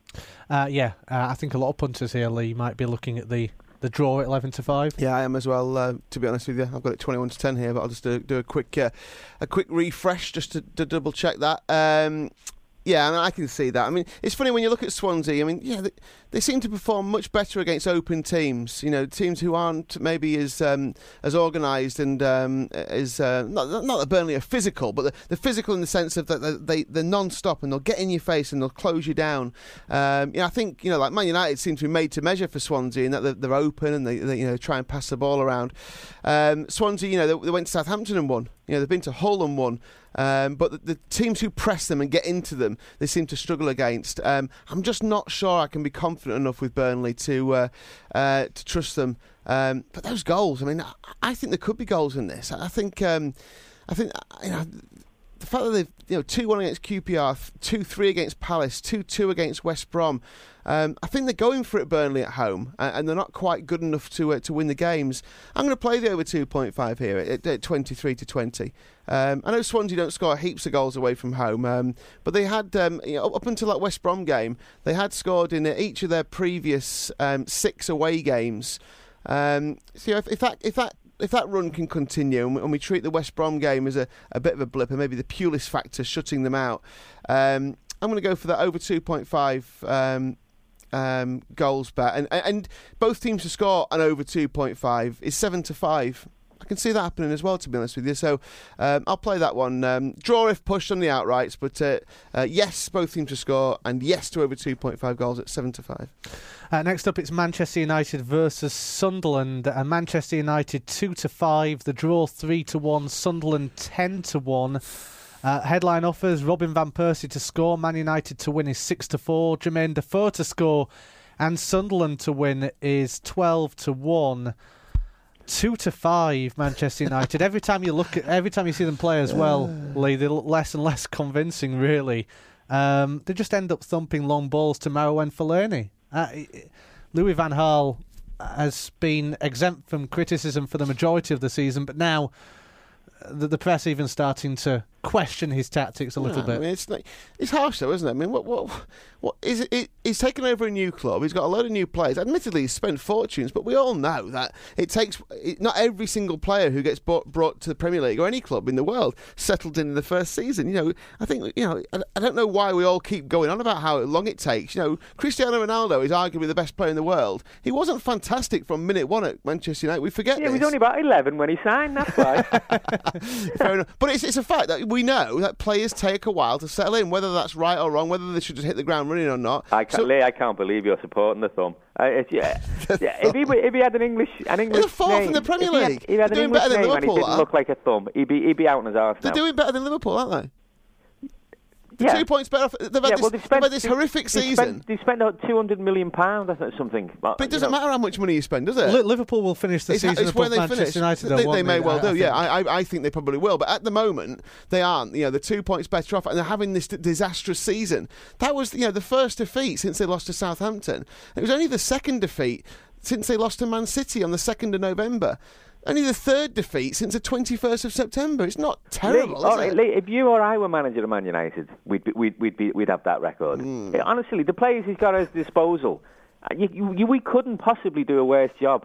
Uh, yeah, uh, I think a lot of punters here, Lee, might be looking at the. The draw at eleven to five. Yeah, I am as well. Uh, to be honest with you, I've got it twenty-one to ten here, but I'll just do, do a quick, uh, a quick refresh just to, to double check that. Um, yeah, I mean, I can see that. I mean, it's funny when you look at Swansea. I mean, yeah, they, they seem to perform much better against open teams. You know, teams who aren't maybe as um, as organised and um, as uh, not not that Burnley are physical, but they're, they're physical in the sense of that they they're non-stop and they'll get in your face and they'll close you down. Um, you know, I think you know, like Man United seem to be made to measure for Swansea in that they're, they're open and they, they you know try and pass the ball around. Um, Swansea, you know, they, they went to Southampton and won. You know, they've been to Hull and won. Um, but the, the teams who press them and get into them, they seem to struggle against. Um, I'm just not sure I can be confident enough with Burnley to uh, uh, to trust them. Um, but those goals, I mean, I, I think there could be goals in this. I think, um, I think, you know, the fact that they've you know two one against Q P R, two three against Palace, two two against West Brom. Um, I think they're going for it Burnley at home, uh, and they're not quite good enough to uh, to win the games. I'm going to play the over two point five here at, at twenty-three to twenty. Um, I know Swansea don't score heaps of goals away from home, um, but they had um, you know, up until that West Brom game, they had scored in each of their previous um, six away games. Um, so you know, if, if that if that if that run can continue and we, and we treat the West Brom game as a, a bit of a blip and maybe the Pulis factor shutting them out, um, I'm going to go for that over two point five. Um, Um, goals bet, and and both teams to score an over two point five is seven to five. I can see that happening as well, to be honest with you. So um, I'll play that one. Um, draw if pushed on the outrights, but uh, uh, yes, both teams to score, and yes to over two point five goals at seven to five. Uh, next up, it's Manchester United versus Sunderland. Uh, Manchester United two to five. The draw three to one. Sunderland ten to one. Uh, headline offers: Robin van Persie to score, Man United to win is six to four, Jermaine Defoe to score, and Sunderland to win is twelve to one. Two to five, Manchester United. Every time you look at, every time you see them play as well, Lee, they look less and less convincing. Really, um, they just end up thumping long balls to Marouane Fellaini. Uh, Louis van Gaal has been exempt from criticism for the majority of the season, but now the, the press even starting to question his tactics a little yeah, bit. I mean, it's like, it's harsh though, isn't it? I mean, what what what is it, it? He's taken over a new club. He's got a load of new players. Admittedly, he's spent fortunes, but we all know that it takes it, not every single player who gets brought, brought to the Premier League or any club in the world settled in, in the first season. You know, I think you know. I, I don't know why we all keep going on about how long it takes. You know, Cristiano Ronaldo is arguably the best player in the world. He wasn't fantastic from minute one at Manchester United. We forget. Yeah, this. he was only about eleven when he signed. That's why. Fair enough. But it's it's a fact that we know that players take a while to settle in, whether that's right or wrong, whether they should just hit the ground running or not. I can't, so, Lee, I can't believe you're supporting the thumb. Uh, it's, yeah, yeah, if he if he had an English an English They're fourth name, in the Premier if he had, League. If he had They're an doing English better than name Liverpool. And he didn't look like a thumb. He'd be he'd be out on his arse They're now. doing better than Liverpool, aren't they? The yeah. two points better off. They've had, yeah, this, well, they spent, they've had this they, horrific they season. Spent, they spent about two hundred million pounds or something. But it doesn't you know. matter how much money you spend, does it? Li- Liverpool will finish the it's, season it's above they Manchester finish. United. They, though, they may they? well I, do, I yeah. I, I think they probably will. But at the moment, they aren't. You know, they're two points better off, and they're having this d- disastrous season. That was, you know, the first defeat since they lost to Southampton. It was only the second defeat since they lost to Man City on the second of November. Only the third defeat since the twenty-first of September. It's not terrible, Lee, is all right, it? Lee, if you or I were manager of Man United, we'd be, we'd we'd, be, we'd have that record. Mm. Honestly, the players he's got at his disposal, you, you, we couldn't possibly do a worse job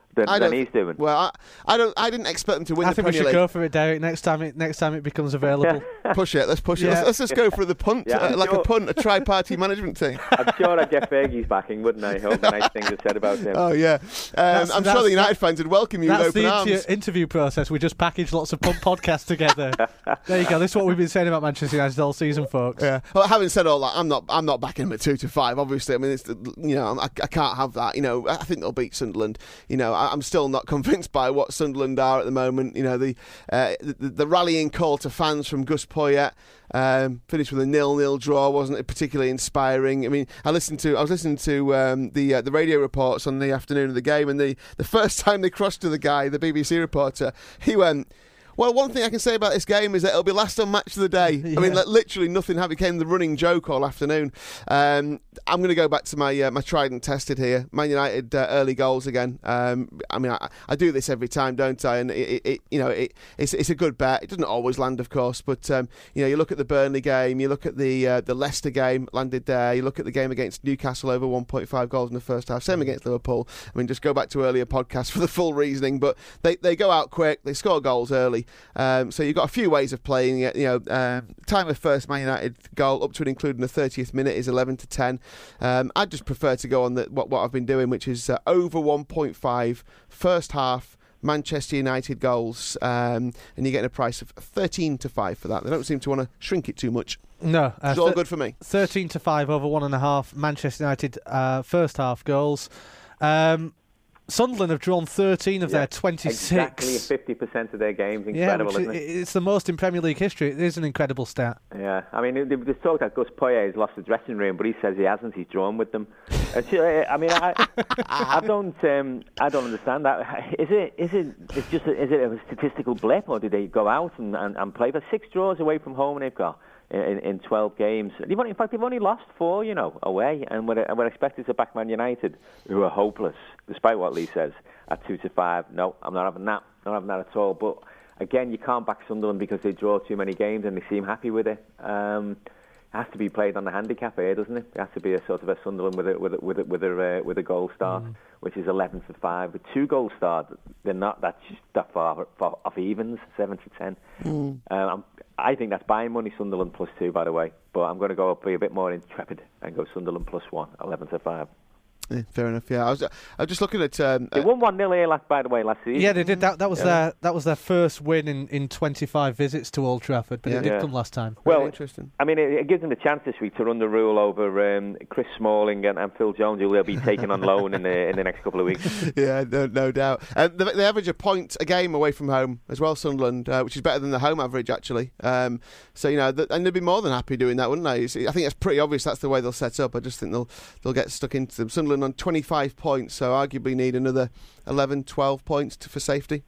than, I than don't- he's doing. Well, I, I don't. I didn't expect them to win I the think we Premier should League. go for it, Derek. Next time it next time it becomes available. Push it. Let's push it. Yeah. Let's, let's just go for the punt, Yeah, uh, I'm like sure. a punt, a tri-party management team. I'm sure I'd get Fergie's backing, wouldn't I? I hope the nice things are said about him. Oh yeah, um, That's- I'm that's- sure the United fans would welcome you with That's open the arms. inter- interview process. We just package lots of pump podcasts together. There you go. This is what we've been saying about Manchester United all season, folks. Yeah. Well, having said all that, I'm not. I'm not backing them at two to five. Obviously, I mean, it's, you know, I, I can't have that. You know, I think they'll beat Sunderland. You know, I, I'm still not convinced by what Sunderland are at the moment. You know, the uh, the, the rallying call to fans from Gus Poyet. Um, finished with a nil-nil draw, wasn't it particularly inspiring? I mean, I listened to, I was listening to um, the uh, the radio reports on the afternoon of the game, and the, the first time they crossed to the guy, the B B C reporter, he went, well, one thing I can say about this game is that it'll be last on match of the day. Yeah. I mean, like, literally nothing had became the running joke all afternoon. Um, I'm going to go back to my uh, my tried and tested here. Man United uh, early goals again. Um, I mean, I, I do this every time, don't I? And it, it, it you know, it, it's it's a good bet. It doesn't always land, of course, but um, you know, you look at the Burnley game, you look at the uh, the Leicester game, landed there. You look at the game against Newcastle, over one point five goals in the first half. Same against Liverpool. I mean, just go back to earlier podcasts for the full reasoning. But they, they go out quick. They score goals early. Um, so you've got a few ways of playing it. You know, um, time of first Man United goal up to and including the thirtieth minute is eleven to ten. Um, I'd just prefer to go on the, what what I've been doing, which is uh, over one point five first half Manchester United goals, um, and you're getting a price of thirteen to five for that. They don't seem to want to shrink it too much. No, uh, It's all th- good for me. thirteen to five over one and a half Manchester United uh, first half goals. Um, Sunderland have drawn thirteen of Yeah, their twenty-six. Exactly fifty percent of their games. Yeah, Incredible, which isn't is, it? it's the most in Premier League history. It is an incredible stat. Yeah, I mean, they just talked that Gus Poyet has lost the dressing room, but he says he hasn't. He's drawn with them. It's, uh, I mean, I, I don't, um, I don't understand that. Is it, is it, it's just, a, is it a statistical blip, or did they go out and, and, and play for six draws away from home? And they've got in, in twelve games. They've only, in fact, they've only lost four, you know, away, and we're, and we're expected to back Man United, who are hopeless, despite what Lee says, at two to five. No, I'm not having that. Not having that at all. But again, you can't back Sunderland because they draw too many games and they seem happy with it. Um, it has to be played on the handicap here, doesn't it? It has to be a sort of a Sunderland with a with a with a with a, uh, with a goal start, mm. which is eleven to five. With two goal start, they're not that that far, far off evens, seven to ten. Mm. Um, I think that's buying money. Sunderland plus two, by the way. But I'm going to go up be a bit more intrepid and go Sunderland plus one, eleven to five. Yeah, fair enough. Yeah, I was. I was just looking at. Um, they won one nil here last, by the way, last season. Yeah, they did. That that was yeah. their that was their first win in, in twenty-five visits to Old Trafford, but yeah. it did yeah. come last time. Well, interesting. I mean, it, it gives them the chance this week to run the rule over um, Chris Smalling and, and Phil Jones, who will be taken on loan in the in the next couple of weeks. Yeah, no, no doubt. Um, they, they average a point a game away from home as well, Sunderland, uh, which is better than the home average actually. Um, so you know, th- and they'd be more than happy doing that, wouldn't they? It's, I think it's pretty obvious that's the way they'll set up. I just think they'll they'll get stuck into them. Sunderland on twenty-five points, so arguably need another eleven, twelve points to, for safety.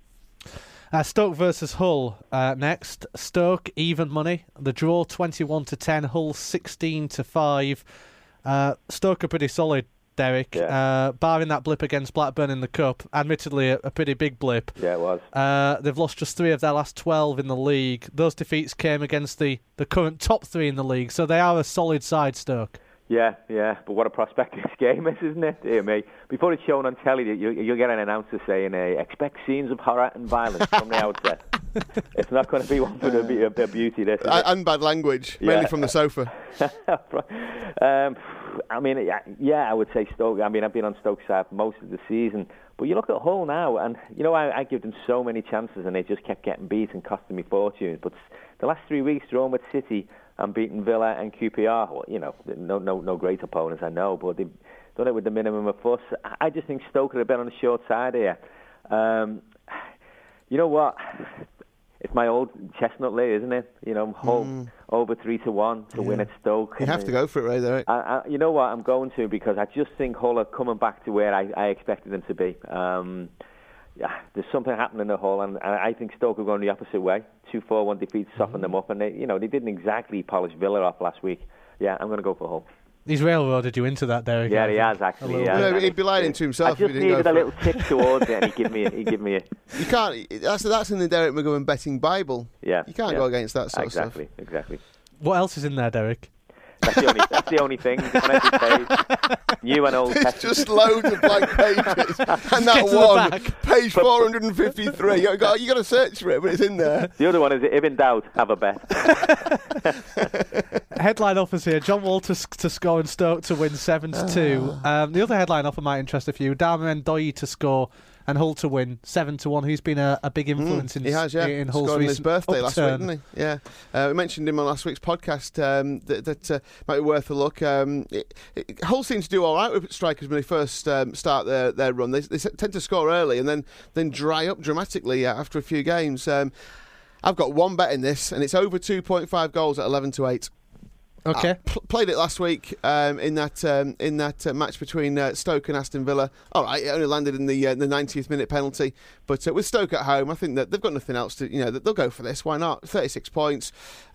Uh, Stoke versus Hull uh, next. Stoke even money. The draw twenty-one to ten. Hull sixteen to five. Uh, Stoke are pretty solid, Derek. Yeah. Uh, barring that blip against Blackburn in the Cup, admittedly a, a pretty big blip. Yeah, it was. Uh, they've lost just three of their last twelve in the league. Those defeats came against the, the current top three in the league, so they are a solid side, Stoke. Yeah, yeah, but what a prospect this game is, isn't it? Dear me. Before it's shown on telly, you, you'll get an announcer saying, uh, expect scenes of horror and violence from the outset. It's not going to be one for the, the, the beauty, this. And, and bad language, mainly yeah. from the sofa. um, I mean, yeah, I would say Stoke. I mean, I've been on Stoke's side for most of the season. But you look at Hull now, and, you know, I, I give them so many chances, and they just kept getting beat and costing me fortunes. But the last three weeks, drawn with City and beaten Villa and Q P R, well, you know, no, no, no great opponents, I know, but they've done it with the minimum of fuss. I just think Stoke have been on the short side here. Um, you know what? It's my old chestnut Lee, isn't it? You know, Hull mm. over three to one to yeah. win at Stoke. You have to go for it, right there. I, I, you know what? I'm going to because I just think Hull are coming back to where I, I expected them to be. Um, yeah, there's something happening at Hull, and, and I think Stoke are going the opposite way. Two four one defeats soften mm. them up, and they, you know, they didn't exactly polish Villa off last week. Yeah, I'm going to go for Hull. He's railroaded you into that, Derek. Yeah, he has actually. Yeah, no, he'd be lying to himself. I just if he didn't needed go a little it. tip towards it, and he give me, he give me a. You can't. That's that's in the Derek McGowan betting Bible. Yeah, you can't yeah. go against that sort exactly, of stuff. Exactly, exactly. What else is in there, Derek? That's the only, that's the only thing on every page. New and old. There's just loads of blank pages. And that one, page four hundred fifty-three. You've got, you got to search for it, but it's in there. The other one is, if in doubt, have a bet. Headline offers here: John Walters to score and Stoke to win seven to two. Um, the other headline offer might interest a few: Darman Ndoye to score and Hull to win seven to one. Who's been a, a big influence mm, in, he has, yeah. in Hull's Scored on recent his birthday upturn. last week, didn't he? Yeah, uh, we mentioned him on last week's podcast. Um, that that uh, might be worth a look. Um, it, it, Hull seems to do all right with strikers when they first um, start their, their run. They, they tend to score early and then then dry up dramatically uh, after a few games. Um, I've got one bet in this, and it's over two point five goals at eleven to eight. Okay. I pl- played it last week um, in that um, in that uh, match between uh, Stoke and Aston Villa. All right, it only landed in the uh, the ninetieth minute penalty, but uh, with Stoke at home, I think that they've got nothing else to, you know, they'll go for this. Why not? thirty-six points,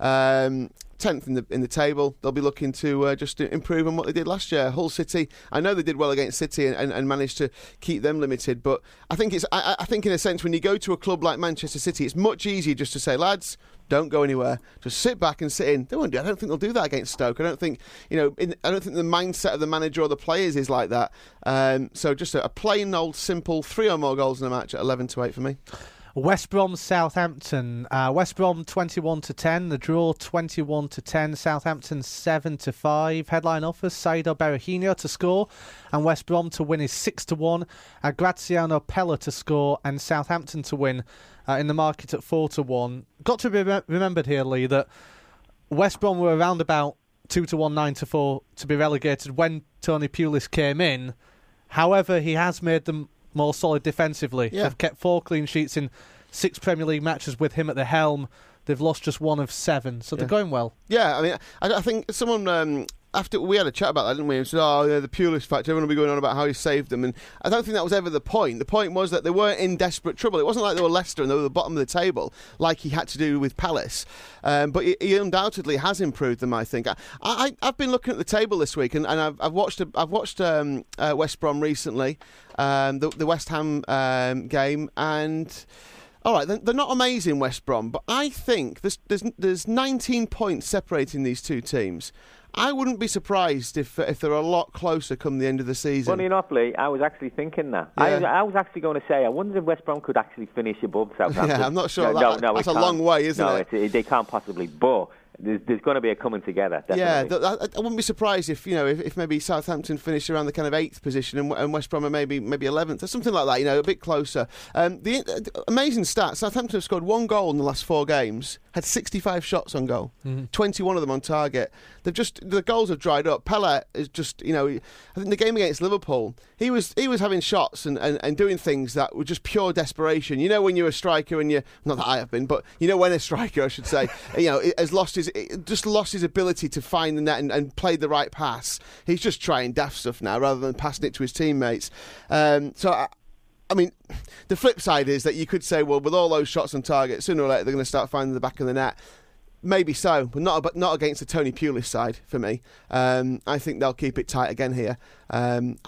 um, tenth in the in the table. They'll be looking to uh, just improve on what they did last year. Hull City, I know they did well against City and, and, and managed to keep them limited, but I think it's I, I think in a sense when you go to a club like Manchester City, it's much easier just to say, lads, don't go anywhere. Just sit back and sit in. They won't do. I don't think they'll do that against Stoke. I don't think, you know, in, I don't think the mindset of the manager or the players is like that. Um, so just a, a plain old simple three or more goals in a match at eleven to eight for me. West Brom Southampton. Uh, West Brom twenty-one to ten. The draw twenty-one to ten. Southampton seven to five. Headline offers: Saido Berahino to score and West Brom to win is six to one. Uh, Graziano Pella to score and Southampton to win uh, in the market at four to one. Got to be re- remembered here, Lee, that West Brom were around about two to one, nine to four to be relegated when Tony Pulis came in. However, he has made them more solid defensively. Yeah. They've kept four clean sheets in six Premier League matches with him at the helm. They've lost just one of seven, so yeah. they're going well. Yeah, I mean, I, I think someone um, after we had a chat about that, didn't we? And said, "Oh, yeah, the Pulis factor. Everyone will be going on about how he saved them." And I don't think that was ever the point. The point was that they weren't in desperate trouble. It wasn't like they were Leicester and they were at the bottom of the table, like he had to do with Palace. Um, but he, he undoubtedly has improved them. I think. I, I, I've been looking at the table this week, and, and I've, I've watched. A, I've watched um, uh, West Brom recently, um, the, the West Ham um, game, and. All right, they're not amazing, West Brom, but I think there's, there's there's nineteen points separating these two teams. I wouldn't be surprised if if they're a lot closer come the end of the season. Funny enough, Lee, I was actually thinking that. Yeah. I, was, I was actually going to say, I wonder if West Brom could actually finish above Southampton. Yeah, I'm not sure. No, that, no, no, that's a can't. long way, isn't no, it? No, they can't possibly, but... There's, there's going to be a coming together, definitely. Yeah, th- th- I wouldn't be surprised if, you know, if, if maybe Southampton finish around the kind of eighth position and, and West Brom are maybe maybe eleventh or something like that, you know, a bit closer. Um, the uh, amazing stat, Southampton have scored one goal in the last four games, had sixty-five shots on goal, mm-hmm. twenty-one of them on target. They've just, the goals have dried up. Pella is just, you know, I think the game against Liverpool, he was he was having shots and, and, and doing things that were just pure desperation. You know, when you're a striker and you, not that I have been, but you know when a striker, I should say, you know, has lost his, just lost his ability to find the net and, and play the right pass. He's just trying daft stuff now rather than passing it to his teammates. Um, so, I, I mean, the flip side is that you could say, well, with all those shots on target, sooner or later they're going to start finding the back of the net. Maybe so, but not but not against the Tony Pulis side for me. Um, I think they'll keep it tight again here. Um,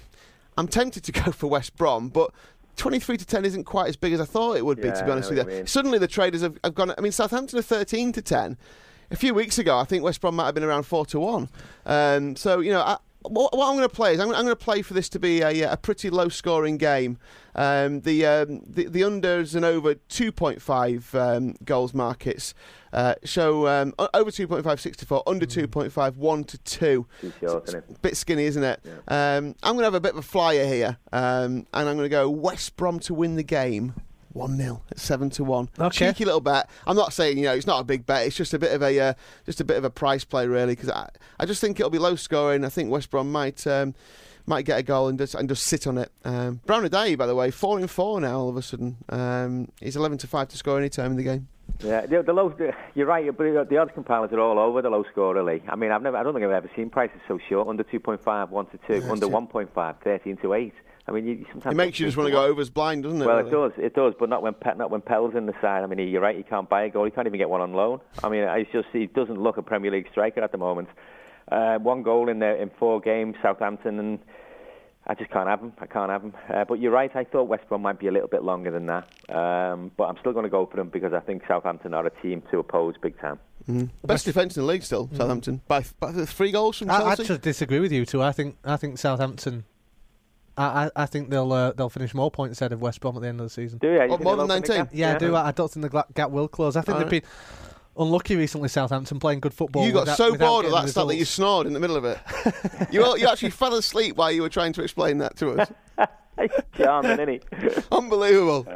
I'm tempted to go for West Brom, but twenty-three to ten isn't quite as big as I thought it would be, yeah, to be honest with you. Mean. Suddenly the traders have, have gone... I mean, Southampton are thirteen to ten. A few weeks ago, I think West Brom might have been around four to one. Um, so, you know... I, What, what I'm going to play is I'm, I'm going to play for this to be a, a pretty low-scoring game. Um, the, um, the the unders and over two point five um, goals markets uh, show um, over two point five sixty-four, under mm. two point five one to two. Too short, isn't it? It's a bit skinny, isn't it? Yeah. Um, I'm going to have a bit of a flyer here, um, and I'm going to go West Brom to win the game. one nil at seven to one. Okay. Cheeky little bet. I'm not saying, you know, it's not a big bet. It's just a bit of a uh, just a bit of a price play, really, because I, I just think it'll be low scoring. I think West Brom might um, might get a goal and just and just sit on it. Um, Brown Aday, by the way, four in four now. All of a sudden, um, he's eleven to five to score any time in the game. Yeah, the, the low. The, you're right. But the odds compilers are all over the low scorer, Lee. I mean, I've never. I don't think I've ever seen prices so short. Under two point five, one to two. Yeah, under one point five, thirteen to eight. I mean, you sometimes it makes you just want to go overs blind, doesn't it? Well, really? it does, it does, but not when Pe- not when Pell's in the side. I mean, you're right, he can't buy a goal, he can't even get one on loan. I mean, it's just he doesn't look a Premier League striker at the moment. Uh, one goal in there in four games, Southampton, and I just can't have them. I can't have them. Uh, but you're right. I thought West Brom might be a little bit longer than that. Um, but I'm still going to go for them because I think Southampton are a team to oppose big time. Mm. Best defence in the league still, mm. Southampton. By, by three goals from Chelsea. I actually disagree with you two. I think I think Southampton. I, I, I think they'll uh, they'll finish more points ahead of West Brom at the end of the season. Do you? you what, more than nineteen? Yeah, yeah, I do. I don't think the gap will close. I think All they've right. been unlucky recently, Southampton, playing good football. You got without, so without bored of getting that stat that you results. snored in the middle of it. you all, you actually fell asleep while you were trying to explain that to us. Charming, isn't he? Unbelievable.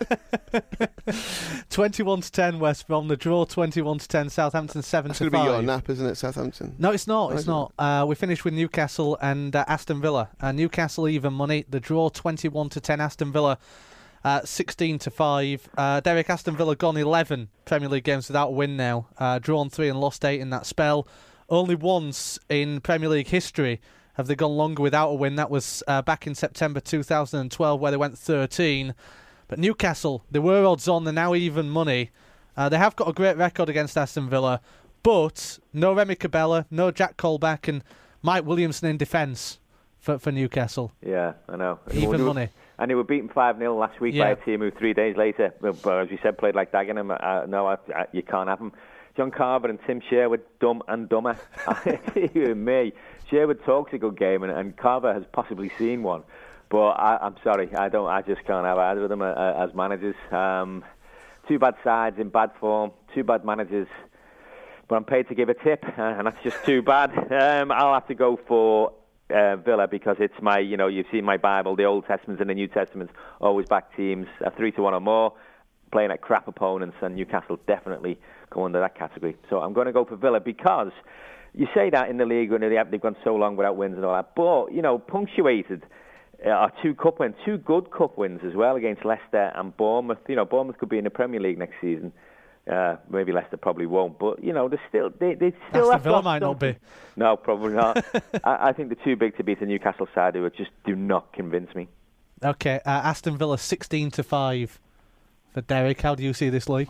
twenty-one to ten West Brom. The draw twenty-one to ten. Southampton seven That's to going to be your five. nap, isn't it, Southampton? No, it's not. No, It's it's not. Uh, we finished with Newcastle and uh, Aston Villa. Uh, Newcastle even money. The draw twenty-one to ten. Aston Villa uh, sixteen to five. Uh, Derek, Aston Villa gone eleven Premier League games without a win now. Uh, drawn three and lost eight in that spell. Only once in Premier League history have they gone longer without a win. That was uh, back in September two thousand twelve, where they went thirteen. But Newcastle, they were odds on. They're now even money. Uh, they have got a great record against Aston Villa, but no Remy Cabella, no Jack Colback, and Mike Williamson in defence for, for Newcastle. Yeah, I know. Even money. And they were beaten five nil last week Yeah. by a team who three days later, but as you said, played like Dagenham. Uh, no, I, I, you can't have them. John Carver and Tim Sherwood, dumb and dumber. You and me. Sherwood talks a good game, and, and Carver has possibly seen one. But I, I'm sorry, I don't. I just can't have either of them uh, as managers. Um, two bad sides in bad form, two bad managers. But I'm paid to give a tip, uh, and that's just too bad. Um, I'll have to go for uh, Villa because it's my, you know, you've seen my Bible, the Old Testament and the New Testament always back teams uh, three to one or more, playing at crap opponents, and Newcastle definitely go under that category. So I'm going to go for Villa because you say that in the league when they've gone so long without wins and all that, but you know, punctuated uh, are two cup wins, two good cup wins as well against Leicester and Bournemouth. You know, Bournemouth could be in the Premier League next season. Uh, maybe Leicester probably won't, but you know, they're still they they still Aston have Villa got might not something. be. No, probably not. I, I think they're too big to beat the Newcastle side, who just do not convince me. Okay, uh, Aston Villa sixteen to five for Derek. How do you see this league?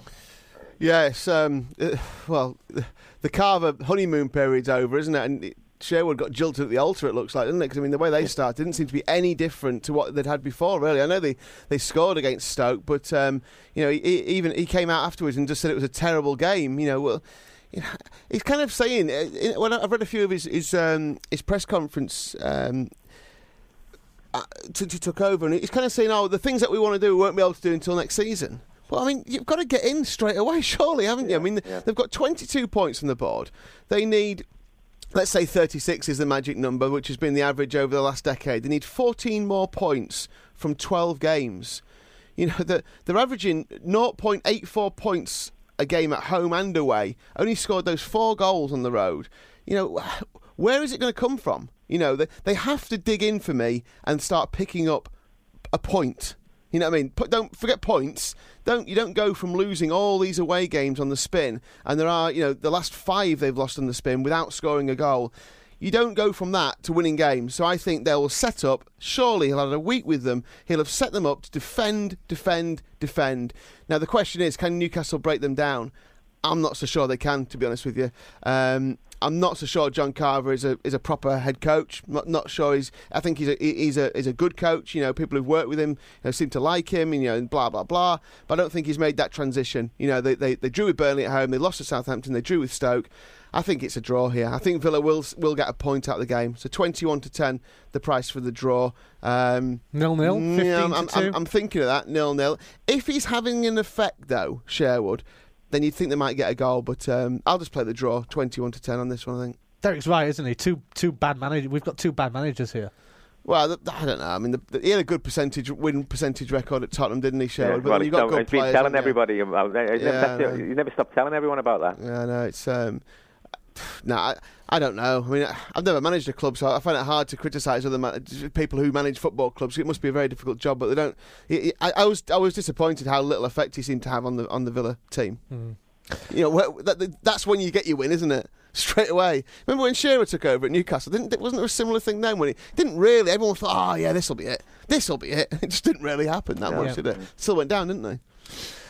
Yes, um, uh, well, the, the Carver honeymoon period's over, isn't it? And it, Sherwood got jilted at the altar, it looks like, didn't it? Because, I mean, the way they started didn't seem to be any different to what they'd had before, really. I know they, they scored against Stoke, but, um, you know, he, he, even he came out afterwards and just said it was a terrible game. You know, well, you know, he's kind of saying, uh, when I've read a few of his his, um, his press conference um, uh, since he took over, and he's kind of saying, oh, the things that we want to do we won't be able to do until next season. Well, I mean, you've got to get in straight away, surely, haven't you? I mean, yeah. they've got twenty-two points on the board. They need, let's say thirty-six is the magic number, which has been the average over the last decade. They need fourteen more points from twelve games. You know, they're, they're averaging zero point eight four points a game at home and away. Only scored those four goals on the road. You know, where is it going to come from? You know, they, they have to dig in for me and start picking up a point. You know what I mean? P- don't forget points. Don't you don't go from losing all these away games on the spin, and there are, you know, the last five they've lost on the spin without scoring a goal. You don't go from that to winning games. So I think they will set up. Surely he'll have a week with them. He'll have set them up to defend, defend, defend. Now the question is, can Newcastle break them down? I'm not so sure they can, to be honest with you. Um, I'm not so sure John Carver is a is a proper head coach. Not not sure he's. I think he's a he's a he's a good coach. You know, people who've worked with him, you know, seem to like him. And, you know, and blah blah blah. But I don't think he's made that transition. You know, they they, they drew with Burnley at home. They lost to Southampton. They drew with Stoke. I think it's a draw here. I think Villa will will get a point out of the game. So twenty-one to ten, the price for the draw. Um, nil nil. Fifteen yeah, I'm, to I'm, two. I'm, I'm thinking of that nil nil. If he's having an effect though, Sherwood, then you'd think they might get a goal. But um, I'll just play the draw, twenty-one to ten on this one. I think. Derek's right, isn't he? Two two bad managers. We've got two bad managers here. Well, th- I don't know. I mean, the, the, he had a good percentage win percentage record at Tottenham, didn't he, Sherwood? Yeah, but well, then you got good he's been players. telling haven't you? everybody about. It. Yeah, That's it. You never stop telling everyone about that. Yeah, no, it's. Um, no, I, I don't know. I mean, I've never managed a club, so I find it hard to criticise other man- people who manage football clubs. It must be a very difficult job, but they don't. I, I was I was disappointed how little effect he seemed to have on the on the Villa team. Mm. You know, wh- that, that's when you get your win, isn't it? Straight away. Remember when Shearer took over at Newcastle? Didn't wasn't there a similar thing then? When he didn't really, everyone thought, oh yeah, this will be it. This will be it. It just didn't really happen that Yeah. much, Yeah. did it? Still went down, didn't they?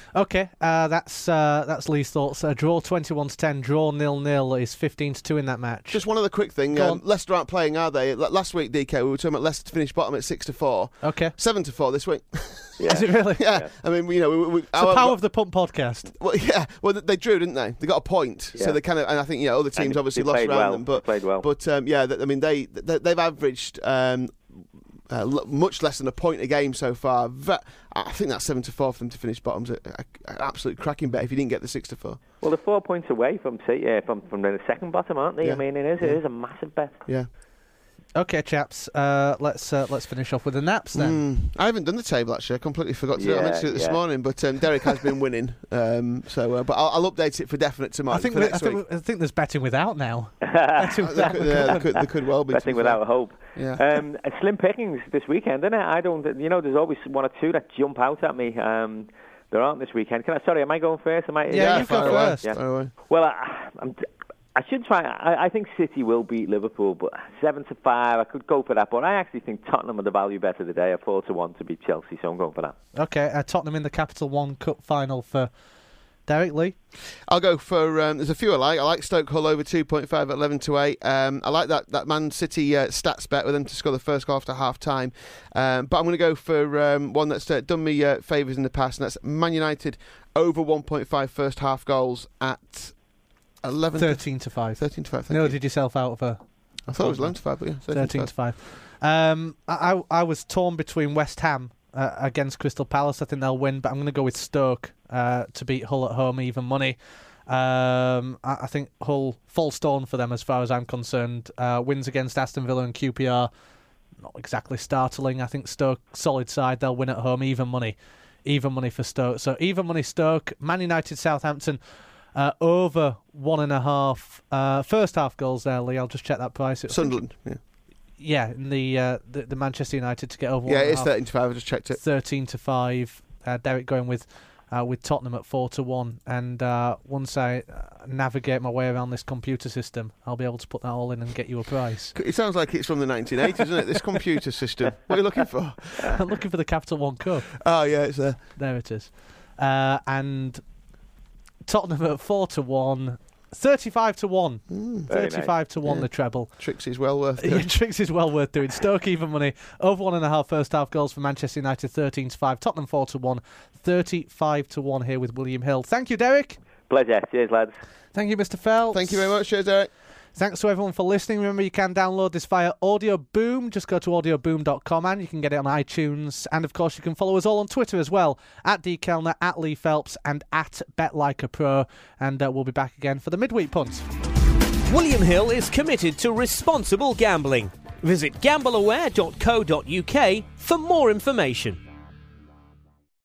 Okay, uh, that's uh, that's Lee's thoughts. Uh, draw twenty-one to ten, draw nil nil is fifteen to two in that match. Just one other quick thing. Go Um, on. Leicester aren't playing, are they? L- last week, D K, we were talking about Leicester to finish bottom at six to four. Okay. Seven to four this week. Yeah. Is it really? yeah. Yeah. I mean, you know, we, we, It's the our- power of the Pump podcast. Well, yeah. Well, they drew, didn't they? They got a point, so Yeah. they kind of. And I think, you know, other teams And obviously they lost played around well. them, but They played well. but um, yeah, th- I mean, they, they they've averaged um, uh, l- much less than a point a game so far. Ve- I think that's seven to four for them to finish bottoms. An absolute cracking bet if you didn't get the six to four. Well, they're four points away from uh, from from the second bottom, aren't they? Yeah. I mean, it is Yeah. it is a massive bet. Yeah. Okay, chaps, uh, let's uh, let's finish off with the naps then. Mm. I haven't done the table actually. I completely forgot to do it. I meant to do it this Yeah, yeah. morning, but um, Derek has been winning. Um, so, uh, but I'll, I'll update it for definite tomorrow. I think for we, next I think, week. we- I think there's betting without now. betting Uh, without. there, could, yeah, there, could, there could well be. to Betting be without a hope. fair. Yeah. Um, a slim pickings this weekend, isn't it? I don't. You know, there's always one or two that jump out at me. Um, there aren't this weekend. Can I? Sorry, am I going first? Am I? Yeah, you fire go away, first. Yeah. fire away. Well, I, I'm. I should try. I, I think City will beat Liverpool, but seven to five. I could go for that, but I actually think Tottenham are the value better today. At four to one to beat Chelsea, so I'm going for that. Okay, uh, Tottenham in the Capital One Cup final for Derek Lee. I'll go for. Um, there's a few I like. I like Stoke Hull over two point five at eleven to eight. Um, I like that that Man City uh, stats bet with them to score the first goal after half time. Um, but I'm going to go for um, one that's uh, done me uh, favours in the past, and that's Man United over one point five first half goals at eleven. Thirteen to five. thirteen to five. Thank No, you. did yourself out of a I thought it was eleven to five, but yeah, thirteen to five. Um, I, I I was torn between West Ham uh, against Crystal Palace. I think they'll win, but I'm going to go with Stoke uh, to beat Hull at home, even money. Um, I, I think Hull full stone for them as far as I'm concerned. Uh, wins against Aston Villa and Q P R, not exactly startling. I think Stoke solid side. They'll win at home, even money, even money for Stoke. So even money Stoke. Man United Southampton. Uh, over one and a half uh, first half goals there, Lee. I'll just check that price. It was Sunderland. Yeah, yeah, in the, uh, the the Manchester United to get over. yeah, one and a it's half. thirteen to five. I just checked it. Thirteen to five. Uh, Derek going with uh, with Tottenham at four to one. And uh, once I uh, navigate my way around this computer system, I'll be able to put that all in and get you a price. It sounds like it's from the nineteen eighties, doesn't it? This computer system. What are you looking for? I'm looking for the Capital One Cup. Oh yeah, it's there. There it is. Uh, and Tottenham at four to one. Thirty-five to one. Mm. Very Thirty-five nice. to one. Yeah. The treble. Trixie's well worth Yeah, it. tricks is well worth doing. Stoke even money over one and a half first half goals for Manchester United. Thirteen to five. Tottenham four to one. Thirty-five to one here with William Hill. Thank you, Derek. Pleasure. Cheers, lads. Thank you, Mister Phelps. Thank you very much. Cheers, Eric. Thanks to everyone for listening. Remember, you can download this via Audio Boom. Just go to audio boom dot com and you can get it on iTunes. And, of course, you can follow us all on Twitter as well, at D. Kellner, at Lee Phelps, and at BetLikeAPro. And uh, we'll be back again for the midweek punt. William Hill is committed to responsible gambling. Visit gamble aware dot co dot uk for more information.